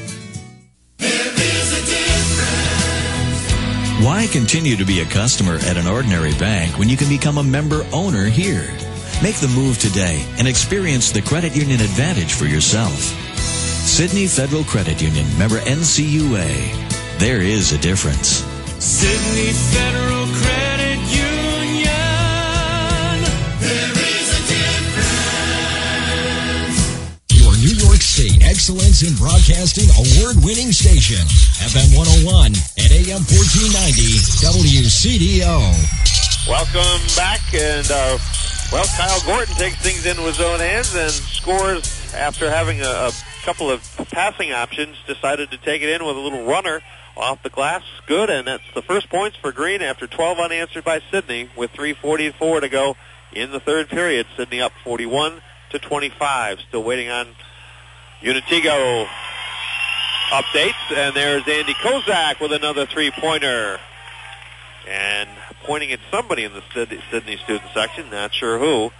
Why continue to be a customer at an ordinary bank when you can become a member owner here? Make the move today and experience the credit union advantage for yourself. Sydney Federal Credit Union, member N C U A. There is a difference. Sydney Federal Credit Union. There is a difference. Your New York State Excellence in Broadcasting award-winning station. F M one oh one and A M fourteen ninety W C D O. Welcome back, and uh, well, Kyle Gordon takes things into his own hands and scores after having a, a couple of passing options. Decided to take it in with a little runner off the glass. Good, and that's the first points for Green after twelve unanswered by Sydney with three forty-four to go in the third period. Sydney up forty-one to twenty-five. Still waiting on Unitigo updates, and there's Andy Kozak with another three-pointer. And pointing at somebody in the Sydney student section, not sure who.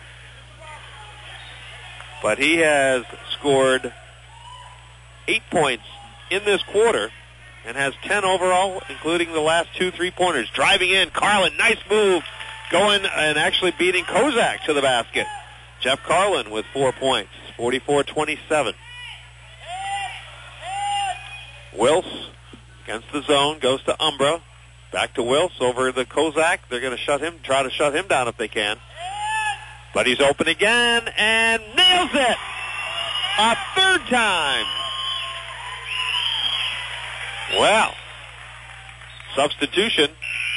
But he has scored eight points in this quarter and has ten overall, including the last two three-pointers. Driving in, Carlin, nice move, going and actually beating Kozak to the basket. Jeff Carlin with four points, forty-four twenty-seven. Wills against the zone, goes to Umbra. Back to Wills over the Kozak. They're going to shut him, try to shut him down if they can. But he's open again and nails it a third time. Well, substitution.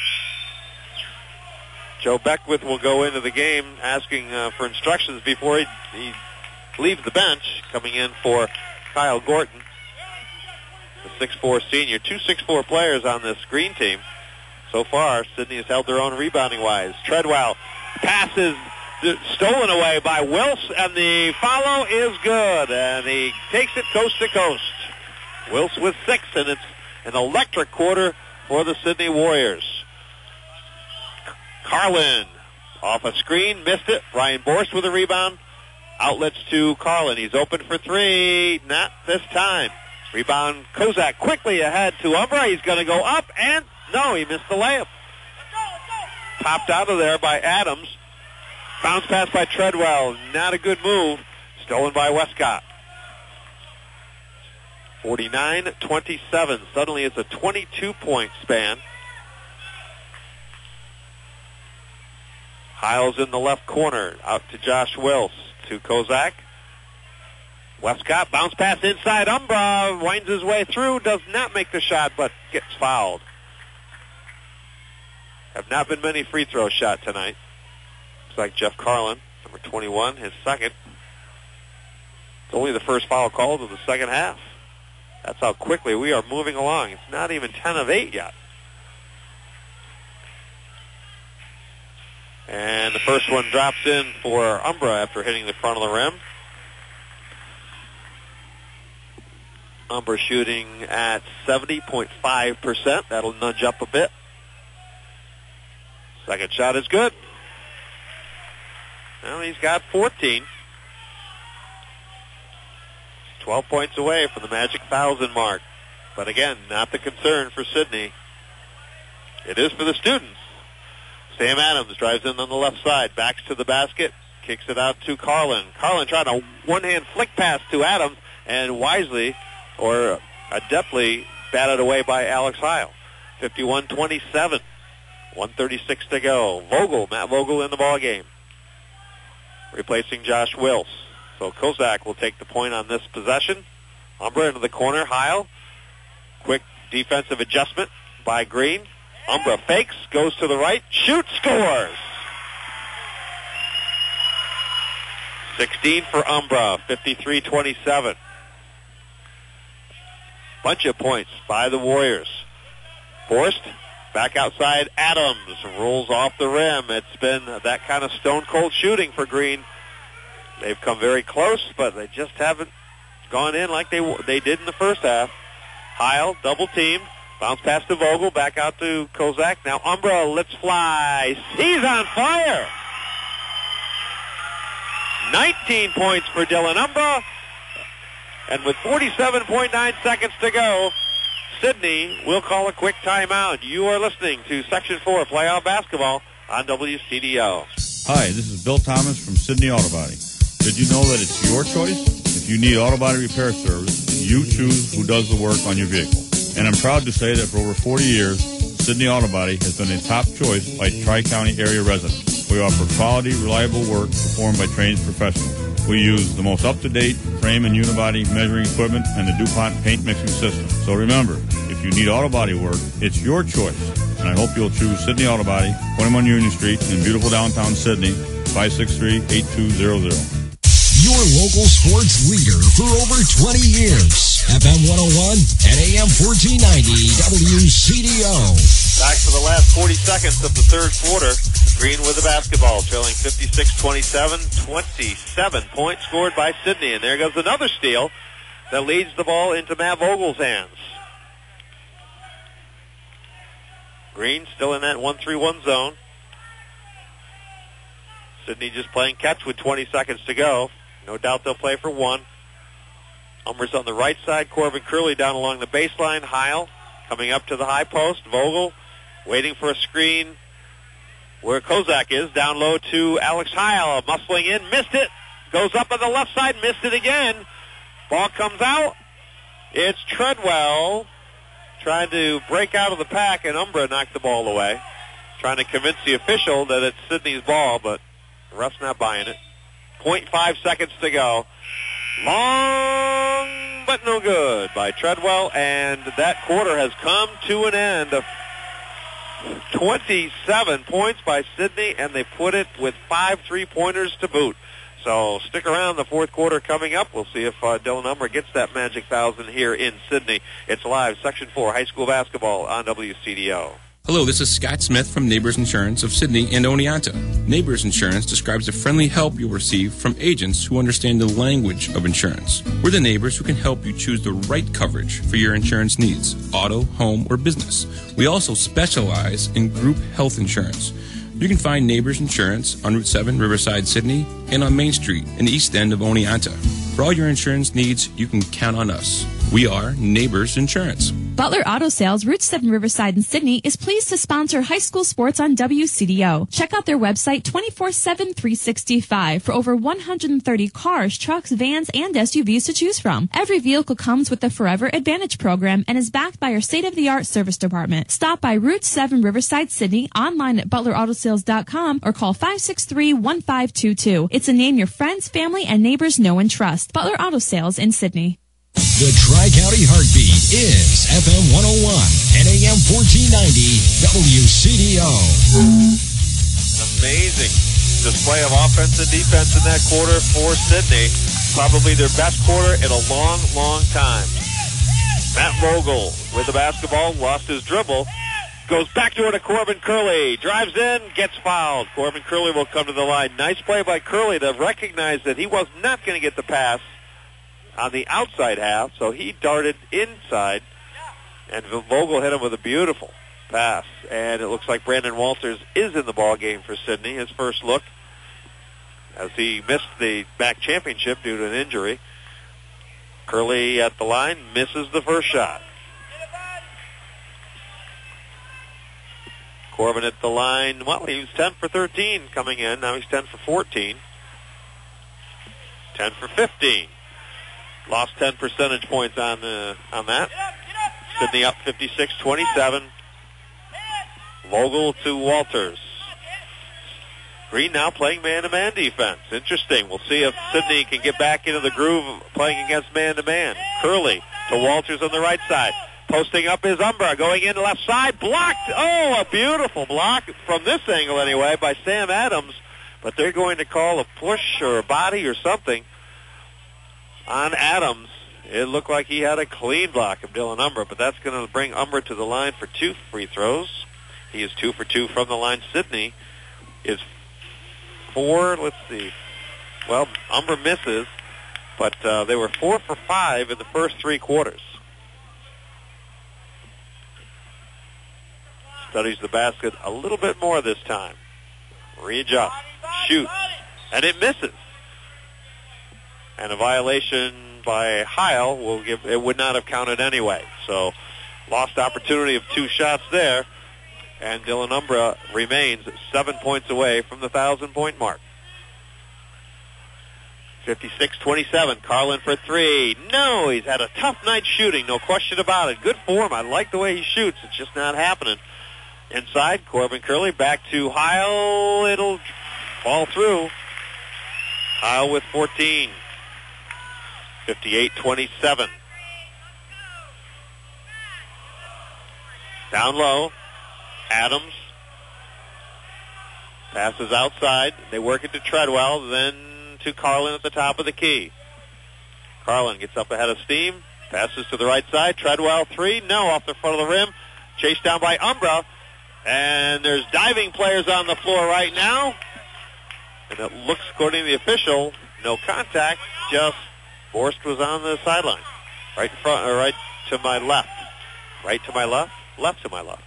Joe Beckwith will go into the game asking uh, for instructions before he, he leaves the bench, coming in for Kyle Gordon, the six four senior. Two six four players on this Green team. So far, Sydney has held their own rebounding-wise. Treadwell passes stolen away by Wills, and the follow is good, and he takes it coast to coast. Wills with six, and it's an electric quarter for the Sydney Warriors. Carlin off a screen, missed it. Ryan Borst with a rebound. Outlets to Carlin. He's open for three. Not this time. Rebound, Kozak quickly ahead to Umbra. He's going to go up, and no, he missed the layup. Popped out of there by Adams. Bounce pass by Treadwell. Not a good move. Stolen by Westcott. forty-nine twenty-seven. Suddenly it's a twenty-two point span. Hiles in the left corner. Out to Josh Wills. To Kozak. Westcott, bounce pass inside. Umbra winds his way through. Does not make the shot, but gets fouled. Have not been many free throws shot tonight. Looks like Jeff Carlin, number twenty-one, his second. It's only the first foul called of the second half. That's how quickly we are moving along. It's not even ten of eight yet. And the first one drops in for Umbra after hitting the front of the rim. Umbra shooting at seventy point five percent. That'll nudge up a bit. Second shot is good. Well, he's got fourteen. twelve points away from the magic thousand mark. But again, not the concern for Sydney. It is for the students. Sam Adams drives in on the left side, backs to the basket, kicks it out to Carlin. Carlin trying a one-hand flick pass to Adams, and wisely, or adeptly, batted away by Alex Heil. fifty-one twenty-seven. one thirty-six to go. Vogel, Matt Vogel in the ball game, replacing Josh Wills. So Kozak will take the point on this possession. Umbra into the corner. Heil. Quick defensive adjustment by Green. Umbra fakes, goes to the right, shoots, scores. sixteen for Umbra, fifty-three twenty-seven. Bunch of points by the Warriors. Forced, back outside, Adams rolls off the rim. It's been that kind of stone-cold shooting for Green. They've come very close, but they just haven't gone in like they they did in the first half. Heil, double team, bounce pass to Vogel, back out to Kozak. Now Umbra lets fly. He's on fire. nineteen points for Dylan Umbra. And with forty-seven point nine seconds to go, Sidney will call a quick timeout. You are listening to Section four Playoff Basketball on W C D O. Hi, this is Bill Thomas from Sidney Auto Body. Did you know that it's your choice? If you need auto body repair service, you choose who does the work on your vehicle. And I'm proud to say that for over forty years, Sidney Auto Body has been a top choice by Tri-County area residents. We offer quality, reliable work performed by trained professionals. We use the most up-to-date frame and unibody measuring equipment and the DuPont paint mixing system. So remember, if you need auto body work, it's your choice. And I hope you'll choose Sidney Auto Body, twenty-one Union Street in beautiful downtown Sidney, five six three, eight two zero zero. Your local sports leader for over twenty years. F M one oh one and A M fourteen ninety W C D O. Back for the last forty seconds of the third quarter. Green with the basketball, trailing fifty-six twenty-seven. twenty-seven points scored by Sidney. And there goes another steal that leads the ball into Matt Vogel's hands. Green still in that one three one zone. Sidney just playing catch with twenty seconds to go. No doubt they'll play for one. Umbra's on the right side. Corbin Curley down along the baseline. Heil coming up to the high post. Vogel waiting for a screen where Kozak is. Down low to Alex Heil. Muscling in. Missed it. Goes up on the left side. Missed it again. Ball comes out. It's Treadwell trying to break out of the pack, and Umbra knocked the ball away. Trying to convince the official that it's Sidney's ball, but the ref's not buying it. zero point five seconds to go. Long, but no good by Treadwell, and that quarter has come to an end. Of twenty-seven points by Sidney, and they put it with five three-pointers to boot. So stick around. The fourth quarter coming up. We'll see if uh, Dylan Umbra gets that magic thousand here in Sidney. It's live, Section four, high school basketball on W C D O. Hello, this is Scott Smith from Neighbors Insurance of Sidney and Oneonta. Neighbors Insurance describes the friendly help you'll receive from agents who understand the language of insurance. We're the neighbors who can help you choose the right coverage for your insurance needs, auto, home, or business. We also specialize in group health insurance. You can find Neighbors Insurance on Route seven, Riverside, Sidney, and on Main Street in the east end of Oneonta. For all your insurance needs, you can count on us. We are Neighbors Insurance. Butler Auto Sales, Route seven Riverside in Sidney, is pleased to sponsor high school sports on W C D O. Check out their website twenty-four seven, three sixty-five for over one hundred thirty cars, trucks, vans, and S U Vs to choose from. Every vehicle comes with the Forever Advantage program and is backed by our state-of-the-art service department. Stop by Route seven Riverside, Sidney, online at butler auto sales dot com or call five six three, one five two two. It's a name your friends, family, and neighbors know and trust. Butler Auto Sales in Sidney. The Tri-County Heartbeat is F M one oh one and A M fourteen ninety W C D O. Amazing display of offense and defense in that quarter for Sidney. Probably their best quarter in a long, long time. Matt Vogel with the basketball, lost his dribble, goes back door to Corbin Curley, drives in, gets fouled. Corbin Curley will come to the line. Nice play by Curley to recognize that he was not going to get the pass on the outside half, so he darted inside, and Vogel hit him with a beautiful pass. And it looks like Brandon Walters is in the ball game for Sidney, his first look, as he missed the M A C championship due to an injury. Curley at the line, misses the first shot. Corbin at the line, well, he was ten for thirteen coming in, now he's ten for fourteen. ten for fifteen. Lost ten percentage points on uh, on that. Sidney up fifty-six twenty-seven. Vogel to Walters. Green now playing man-to-man defense. Interesting. We'll see if Sidney can get back into the groove of playing against man-to-man. Curley to Walters on the right side. Posting up is Umbra, going in left side, blocked. Oh, a beautiful block from this angle anyway by Sam Adams. But they're going to call a push or a body or something on Adams. It looked like he had a clean block of Dylan Umbra, but that's going to bring Umbra to the line for two free throws. He is two for two from the line. Sidney is four, let's see. Well, Umbra misses, but uh, they were four for five in the first three quarters. Studies the basket a little bit more this time. Readjusts, shoots, and it misses. And a violation by Heil will give, it would not have counted anyway. So, lost opportunity of two shots there. And Dylan Umbra remains seven points away from the thousand-point mark. fifty-six twenty-seven, Carlin for three. No, he's had a tough night shooting, no question about it. Good form. I like the way he shoots. It's just not happening. Inside, Corbin Curley back to Heil. It'll fall through. Heil with fourteen. fifty-eight twenty-seven. Down low. Adams passes outside. They work it to Treadwell, then to Carlin at the top of the key. Carlin gets up ahead of steam, passes to the right side. Treadwell, three. No, off the front of the rim. Chased down by Umbra. And there's diving players on the floor right now. And it looks, according to the official, no contact. Just Borst was on the sideline. Right in front, or right to my left. Right to my left, left to my left.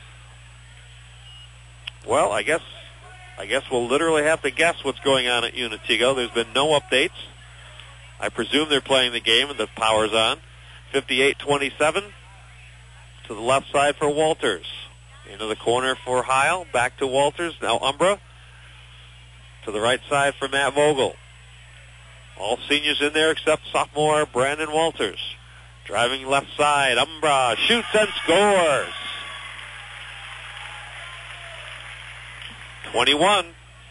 Well, I guess I guess we'll literally have to guess what's going on at Unitigo. There's been no updates. I presume they're playing the game and the power's on. fifty-eight twenty-seven to the left side for Walters. Into the corner for Heil. Back to Walters. Now Umbra. To the right side for Matt Vogel. All seniors in there except sophomore Brandon Walters. Driving left side. Umbra shoots and scores. twenty-one.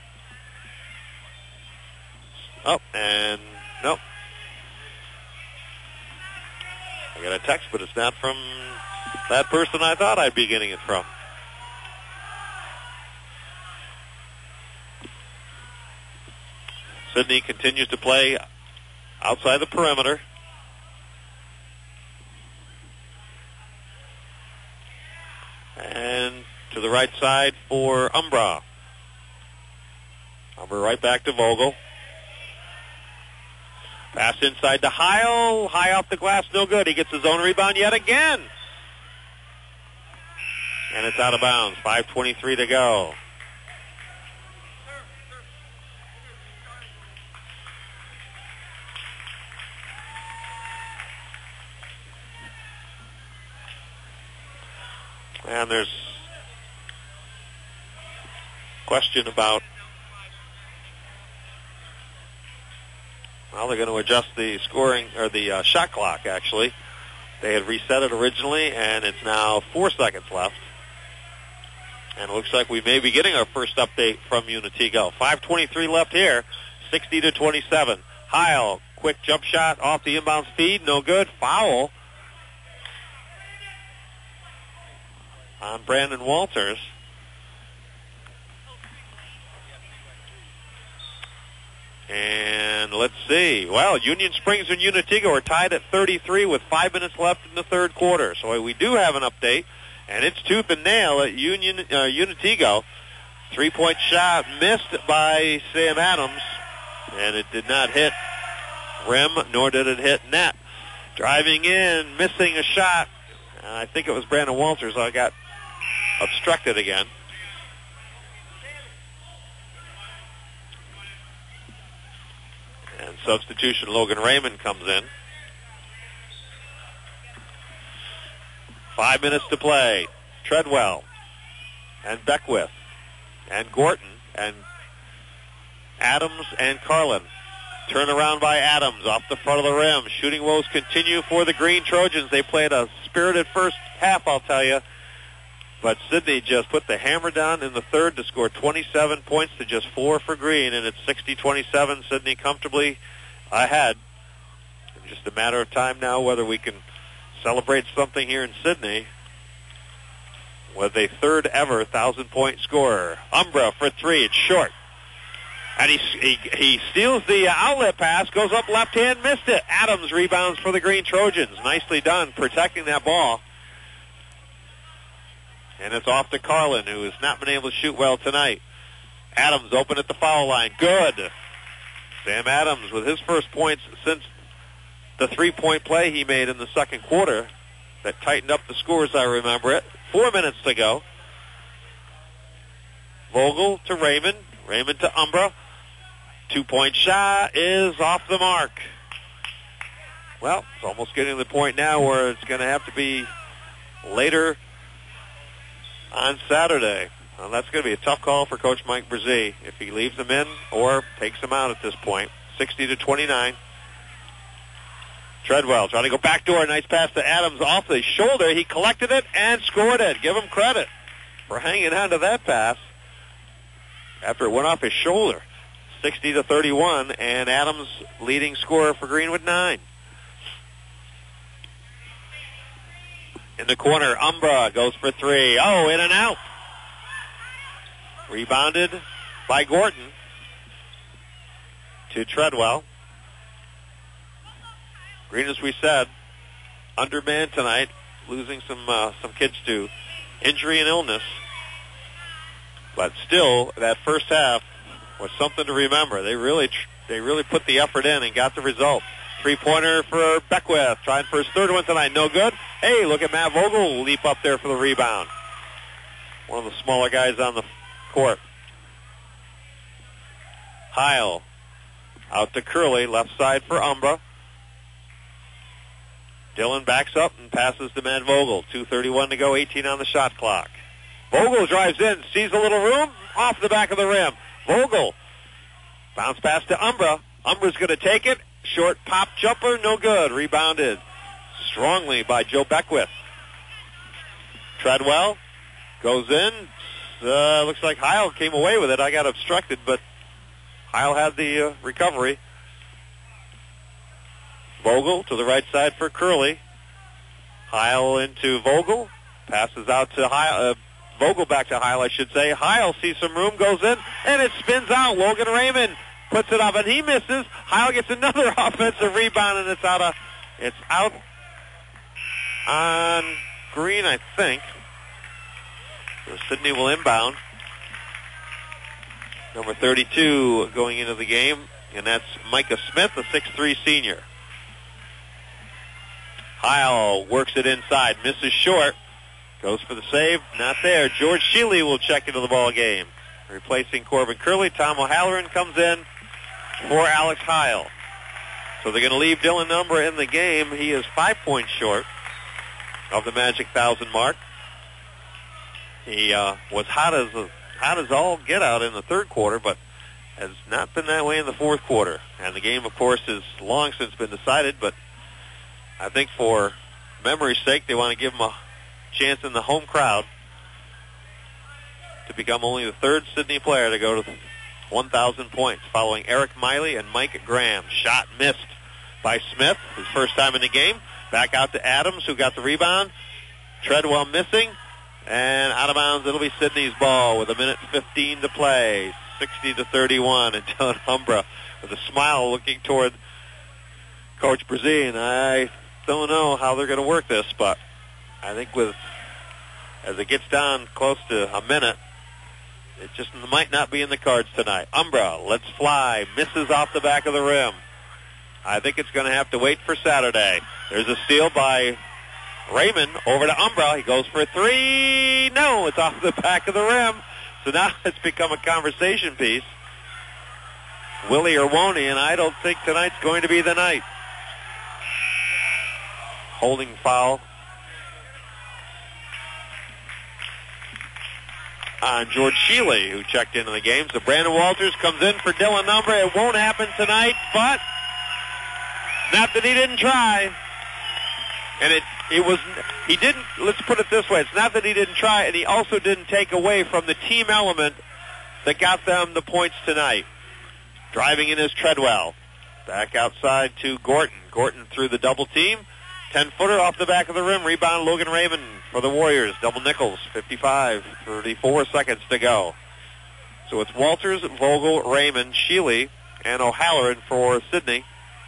Oh, and nope. I got a text, but it's not from that person I thought I'd be getting it from. Sidney continues to play outside the perimeter. And to the right side for Umbra. Umbra right back to Vogel. Pass inside to Heil. High off the glass, no good. He gets his own rebound yet again. And it's out of bounds. five twenty-three to go. And there's question about, well, they're going to adjust the scoring, or the uh, shot clock, actually. They had reset it originally, and it's now four seconds left. And it looks like we may be getting our first update from Unitigo. five twenty-three left here, sixty to twenty-seven. Heil, quick jump shot off the inbound feed, no good. Foul on Brandon Walters. And let's see. Well, Union Springs and Unitigo are tied at thirty-three with five minutes left in the third quarter. So we do have an update, and it's tooth and nail at Union uh, Unitigo. Three-point shot missed by Sam Adams, and it did not hit rim, nor did it hit net. Driving in, missing a shot. Uh, I think it was Brandon Walters. I got obstructed again. And substitution, Logan Raymond comes in. Five minutes to play. Treadwell and Beckwith and Gorton and Adams and Carlin. Turn around by Adams off the front of the rim. Shooting woes continue for the Green Trojans. They played a spirited first half, I'll tell you. But Sidney just put the hammer down in the third to score twenty-seven points to just four for Green, and it's sixty twenty-seven. Sidney comfortably ahead. It's just a matter of time now whether we can celebrate something here in Sidney with a third ever thousand-point scorer. Umbra for three. It's short. And he, he, he steals the outlet pass, goes up left hand, missed it. Adams rebounds for the Green Trojans. Nicely done, protecting that ball. And it's off to Carlin, who has not been able to shoot well tonight. Adams open at the foul line. Good. Sam Adams with his first points since the three-point play he made in the second quarter that tightened up the scores, I remember it. Four minutes to go. Vogel to Raymond. Raymond to Umbra. Two-point shot is off the mark. Well, it's almost getting to the point now where it's going to have to be later on Saturday. Well, that's going to be a tough call for Coach Mike Brzee if he leaves them in or takes them out at this point. sixty to twenty-nine. Treadwell trying to go backdoor. Nice pass to Adams off the shoulder. He collected it and scored it. Give him credit for hanging on to that pass after it went off his shoulder. sixty to thirty-one, and Adams leading scorer for Greenwood nine. In the corner, Umbra goes for three. Oh, in and out. Rebounded by Gordon to Treadwell. Green, as we said, undermanned tonight, losing some uh, some kids to injury and illness. But still, that first half was something to remember. They really tr- they really put the effort in and got the result. Three-pointer for Beckwith, trying for his third one tonight. No good. Hey, look at Matt Vogel leap up there for the rebound. One of the smaller guys on the court. Heil out to Curley, left side for Umbra. Dillon backs up and passes to Matt Vogel. two thirty-one to go, eighteen on the shot clock. Vogel drives in, sees a little room, off the back of the rim. Vogel, bounce pass to Umbra. Umbra's going to take it. Short pop jumper, no good. Rebounded strongly by Joe Beckwith. Treadwell goes in. Uh, looks like Heil came away with it. I got obstructed, but Heil had the uh, recovery. Vogel to the right side for Curley. Heil into Vogel. Passes out to Heil. Uh, Vogel back to Heil, I should say. Heil sees some room, goes in, and it spins out. Logan Raymond puts it up, and he misses. Heil gets another offensive rebound, and it's out of, it's out on Green, I think. So Sidney will inbound. Number thirty-two going into the game, and that's Micah Smith, a six three senior. Heil works it inside, misses short, goes for the save, not there. George Shealy will check into the ball game. Replacing Corbin Curley, Tom O'Halloran comes in for Alex Heil. So they're going to leave Dylan Umbra in the game. He is five points short of the magic thousand mark. He uh, was hot as hot as all get out in the third quarter, but has not been that way in the fourth quarter. And the game, of course, is long since been decided, but I think for memory's sake, they want to give him a chance in the home crowd to become only the third Sidney player to go to one thousand points, following Eric Miley and Mike Graham. Shot missed by Smith, his first time in the game. Back out to Adams, who got the rebound. Treadwell missing, and out of bounds. It'll be Sidney's ball with a minute fifteen to play, sixty to thirty-one. And Dylan Umbra with a smile looking toward Coach Brzee, and I don't know how they're going to work this, but I think with as it gets down close to a minute, it just might not be in the cards tonight. Umbra, let's fly, misses off the back of the rim. I think it's going to have to wait for Saturday. There's a steal by Raymond over to Umbra. He goes for three. No, it's off the back of the rim. So now it's become a conversation piece. Willie or won't he? And I don't think tonight's going to be the night. Holding foul on George Shealy, who checked into the game. So Brandon Walters comes in for Dylan Umbra. It won't happen tonight, but not that he didn't try. And it it was, he didn't, let's put it this way, it's not that he didn't try, and he also didn't take away from the team element that got them the points tonight. Driving in is Treadwell. Back outside to Gorton. Gorton through the double team. ten-footer off the back of the rim. Rebound Logan Raymond for the Warriors. Double Nichols, fifty-five, thirty-four seconds to go. So it's Walters, Vogel, Raymond, Sheely, and O'Halloran for Sydney.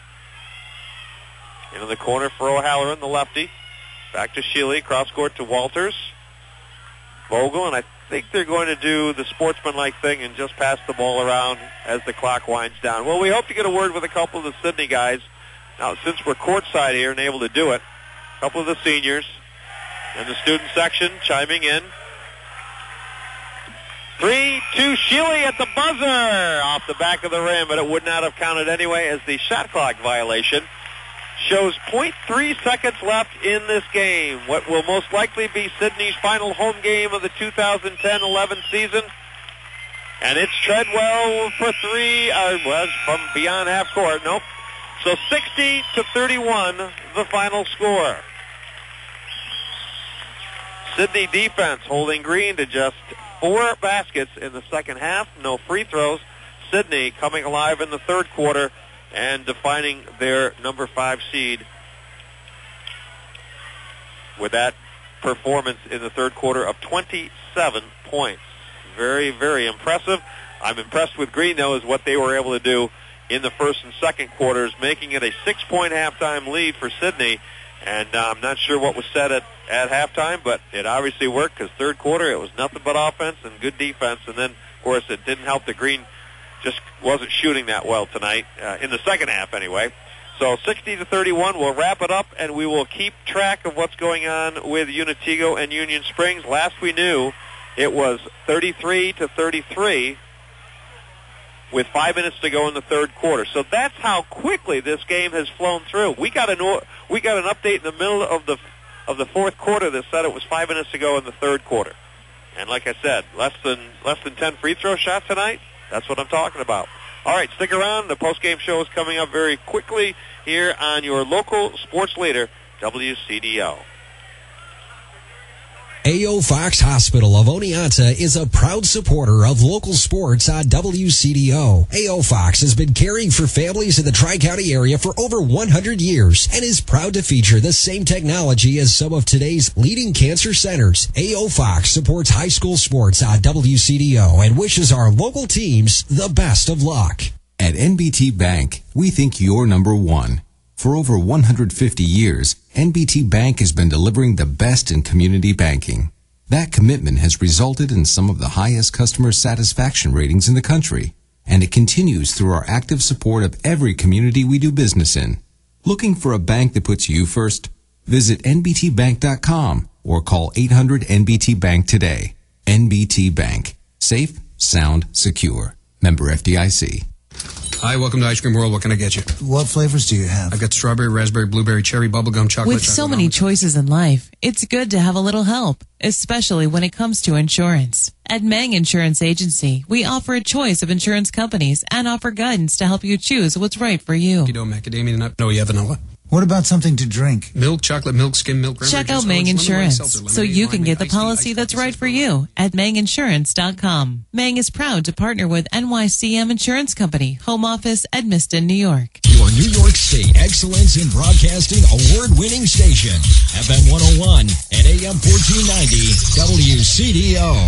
Into the corner for O'Halloran, the lefty. Back to Sheely, cross court to Walters. Vogel, and I think they're going to do the sportsmanlike thing and just pass the ball around as the clock winds down. Well, we hope to get a word with a couple of the Sydney guys. Now, since we're courtside here and able to do it, a couple of the seniors and the student section chiming in. Three to Sheely at the buzzer off the back of the rim, but it would not have counted anyway as the shot clock violation shows zero point three seconds left in this game. What will most likely be Sydney's final home game of the two thousand ten eleven season. And it's Treadwell for three, uh, was from beyond half court. Nope. So sixty to thirty-one, the final score. Sydney defense holding Green to just four baskets in the second half. No free throws. Sydney coming alive in the third quarter and defining their number five seed with that performance in the third quarter of twenty-seven points. Very, very impressive. I'm impressed with Green, though, is what they were able to do in the first and second quarters, making it a six-point halftime lead for Sydney. And uh, I'm not sure what was said at, at halftime, but it obviously worked because third quarter it was nothing but offense and good defense. And then, of course, it didn't help that Green just wasn't shooting that well tonight, uh, in the second half anyway. So sixty to thirty-one, we'll wrap it up, and we will keep track of what's going on with Unitigo and Union Springs. Last we knew, it was thirty-three to thirty-three with five minutes to go in the third quarter. So that's how quickly this game has flown through. We got an we got an update in the middle of the of the fourth quarter that said it was five minutes to go in the third quarter. And like I said, less than less than ten free throw shots tonight. That's what I'm talking about. All right, stick around. The post-game show is coming up very quickly here on your local sports leader, W C D O. A O. Fox Hospital of Oneonta is a proud supporter of local sports on W C D O. A O. Fox has been caring for families in the Tri-County area for over one hundred years and is proud to feature the same technology as some of today's leading cancer centers. A O. Fox supports high school sports on W C D O and wishes our local teams the best of luck. At N B T Bank, we think you're number one. For over one hundred fifty years, N B T Bank has been delivering the best in community banking. That commitment has resulted in some of the highest customer satisfaction ratings in the country, and it continues through our active support of every community we do business in. Looking for a bank that puts you first? Visit N B T bank dot com or call eight hundred N B T Bank today. N B T Bank. Safe, sound, secure. Member F D I C. Hi, welcome to Ice Cream World. What can I get you? What flavors do you have? I've got strawberry, raspberry, blueberry, cherry, bubblegum, chocolate. With so many choices in life, it's good to have a little help, especially when it comes to insurance. At Mang Insurance Agency, we offer a choice of insurance companies and offer guidance to help you choose what's right for you. You know, macadamia nut, no, yeah, vanilla. What about something to drink? Milk, chocolate, milk, skim, milk, Check out Mang Insurance so you can get the policy that's right for you at Mang Insurance dot com. Mang is proud to partner with N Y C M Insurance Company, home office, Edmiston, New York. Your New York State Excellence in Broadcasting award-winning station, F M one oh one and A M fourteen ninety W C D O.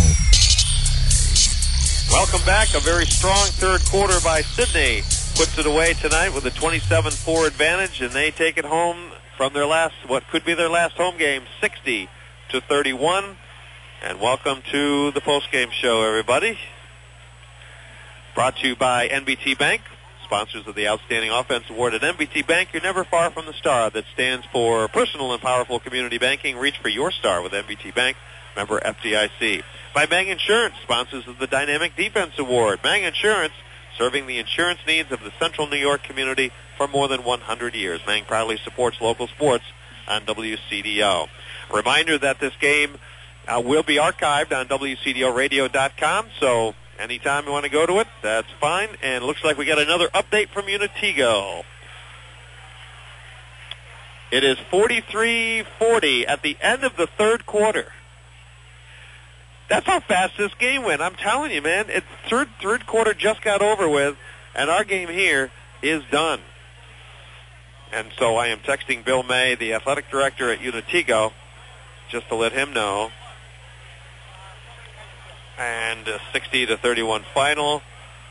Welcome back. A very strong third quarter by Sydney. Puts it away tonight with a twenty-seven four advantage, and they take it home from their last, what could be their last home game, sixty to thirty-one. And welcome to the post-game show, everybody. Brought to you by N B T Bank, sponsors of the Outstanding Offense Award. At N B T Bank, you're never far from the star. That stands for Personal and Powerful Community Banking. Reach for your star with N B T Bank, member F D I C. By Mang Insurance, sponsors of the Dynamic Defense Award. Mang Insurance, serving the insurance needs of the Central New York community for more than one hundred years. Mang proudly supports local sports on W C D O. A reminder that this game uh, will be archived on W C D O radio dot com, so anytime you want to go to it, that's fine. And it looks like we got another update from Unitigo. It is forty-three forty at the end of the third quarter. That's how fast this game went. I'm telling you, man. It's third third quarter just got over with, and our game here is done. And so I am texting Bill May, the athletic director at Unitigo, just to let him know. And a sixty to thirty-one final.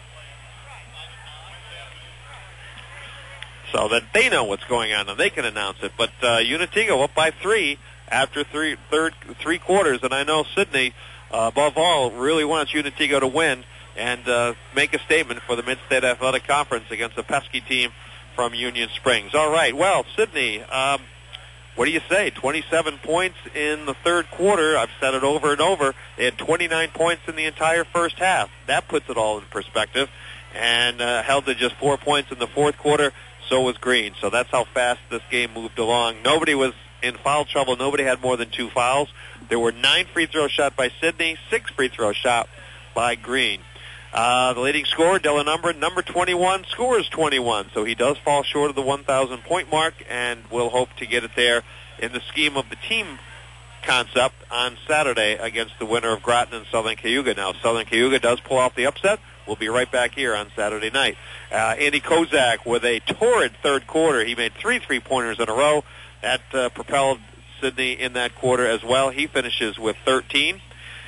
So that they know what's going on and they can announce it. But uh, Unitigo up by three after three third three quarters, and I know Sydney, uh, above all, really wants Unitigo to win and uh, make a statement for the Mid-State Athletic Conference against a pesky team from Union Springs. All right, well, Sydney, um, what do you say? twenty-seven points in the third quarter. I've said it over and over. They had twenty-nine points in the entire first half. That puts it all in perspective. And uh, held to just four points in the fourth quarter. So was Green. So that's how fast this game moved along. Nobody was in foul trouble. Nobody had more than two fouls. There were nine free throws shot by Sydney, six free throws shot by Green. Uh, the leading scorer, Dylan Umbrin, number twenty-one, scores twenty-one. So he does fall short of the one thousand point mark, and we'll hope to get it there in the scheme of the team concept on Saturday against the winner of Groton and Southern Cayuga. Now, Southern Cayuga does pull off the upset. We'll be right back here on Saturday night. Uh, Andy Kozak with a torrid third quarter. He made three three-pointers in a row. That uh, propelled Sydney in that quarter as well. He finishes with thirteen.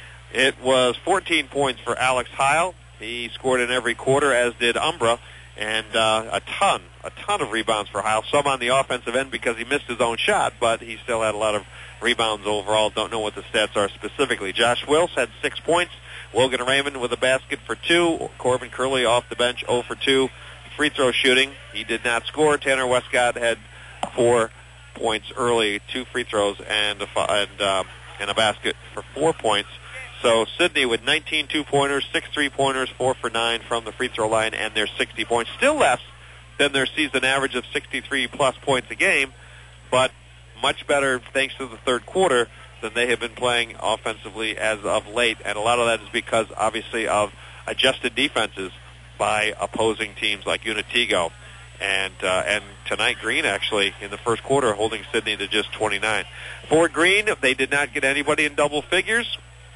It was fourteen points for Alex Heil. He scored in every quarter, as did Umbra, and uh, a ton, a ton of rebounds for Heil. Some on the offensive end because he missed his own shot, but he still had a lot of rebounds overall. Don't know what the stats are specifically. Josh Wills had six points. Logan Raymond with a basket for two. Corbin Curley off the bench, zero for two. Free throw shooting, he did not score. Tanner Westcott had four points early, two free throws and a, and, uh, and a basket for four points. So Sydney with nineteen two-pointers, six three-pointers, four for nine from the free throw line, and their sixty points. Still less than their season average of sixty-three-plus points a game, but much better thanks to the third quarter than they have been playing offensively as of late. And a lot of that is because, obviously, of adjusted defenses by opposing teams like Unitigo. And uh, and tonight, Green, actually, in the first quarter, holding Sydney to just twenty-nine. For Green, they did not get anybody in double figures.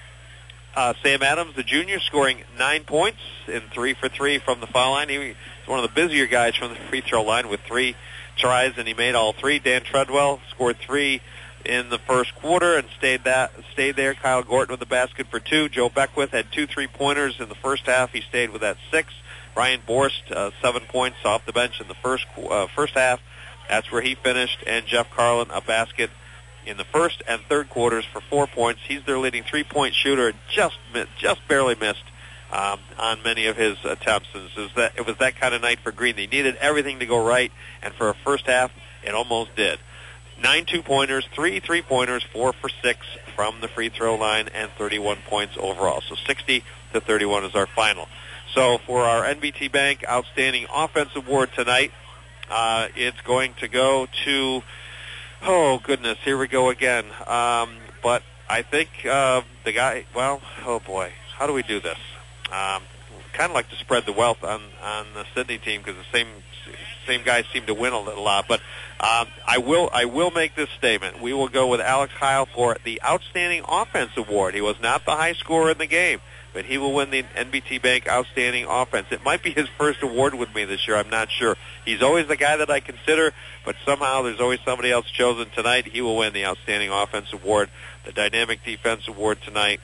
Uh, Sam Adams, the junior, scoring nine points in three for three from the foul line. He was one of the busier guys from the free throw line with three tries, and he made all three. Dan Treadwell scored three in the first quarter and stayed that stayed there. Kyle Gorton with the basket for two. Joe Beckwith had two three-pointers in the first half. He stayed with that six. Ryan Borst, uh, seven points off the bench in the first uh, first half. That's where he finished. And Jeff Carlin, a basket in the first and third quarters for four points. He's their leading three-point shooter. Just just barely missed um, on many of his attempts. And it was, that, it was that kind of night for Green. They needed everything to go right, and for a first half, it almost did. Nine two-pointers, three three-pointers, four for six from the free throw line, and thirty-one points overall. So sixty to thirty-one is our final. So for our N B T Bank Outstanding Offense Award tonight, uh, it's going to go to, oh, goodness, here we go again. Um, but I think uh, the guy, well, oh, boy, how do we do this? Um, kind of like to spread the wealth on, on the Sydney team because the same same guys seem to win a lot. But um, I will I will make this statement. We will go with Alex Heil for the Outstanding Offense Award. He was not the high scorer in the game, but he will win the N B T Bank Outstanding Offense. It might be his first award with me this year. I'm not sure. He's always the guy that I consider, but somehow there's always somebody else chosen tonight. He will win the Outstanding Offense Award. The Dynamic Defense Award tonight,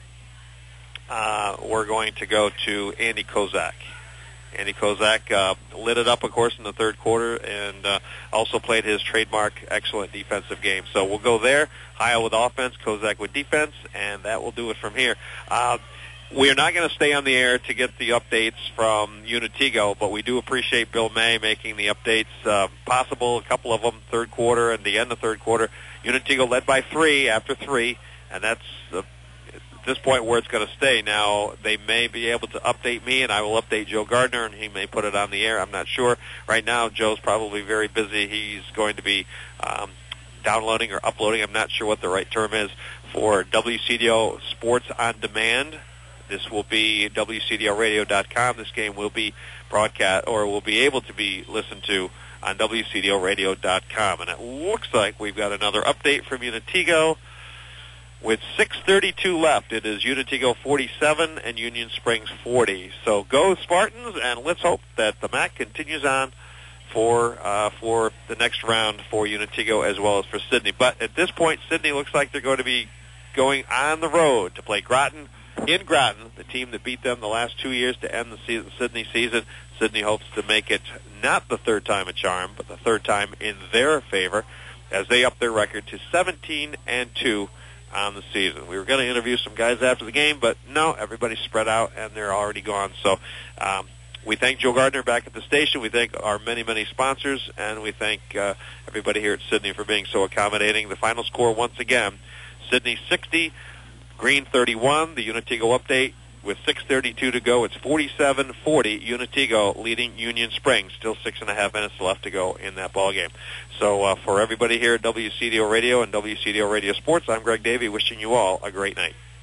uh, we're going to go to Andy Kozak. Andy Kozak uh, lit it up, of course, in the third quarter and uh, also played his trademark excellent defensive game. So we'll go there. Heil with offense, Kozak with defense, and that will do it from here. Uh, we are not going to stay on the air to get the updates from Unitigo, but we do appreciate Bill May making the updates uh, possible, a couple of them, third quarter and the end of third quarter. Unitigo led by three after three, and that's uh, at this point where it's going to stay. Now, they may be able to update me, and I will update Joe Gardner, and he may put it on the air. I'm not sure. Right now, Joe's probably very busy. He's going to be um, downloading or uploading, I'm not sure what the right term is, for W C D O Sports on Demand this will be W C D L radio dot com. This game will be broadcast, or will be able to be listened to on W C D L radio dot com. And it looks like we've got another update from Unitigo. With six thirty-two left, it is Unitigo forty-seven and Union Springs forty. So go Spartans, and let's hope that the M A C continues on for uh, for the next round for Unitigo as well as for Sydney. But at this point, Sydney looks like they're going to be going on the road to play Groton in Groton, the team that beat them the last two years to end the season, Sydney season. Sydney hopes to make it not the third time a charm, but the third time in their favor as they up their record to seventeen and two on the season. We were going to interview some guys after the game, but no, everybody's spread out and they're already gone. So um, we thank Joe Gardner back at the station. We thank our many, many sponsors, and we thank uh, everybody here at Sydney for being so accommodating. The final score once again, Sydney sixty, Green thirty-one. The Unitigo update with six thirty-two to go. It's forty-seven forty, Unitigo leading Union Springs. Still six and a half minutes left to go in that ball game. So uh, for everybody here at W C D O Radio and W C D O Radio Sports, I'm Greg Davey, wishing you all a great night.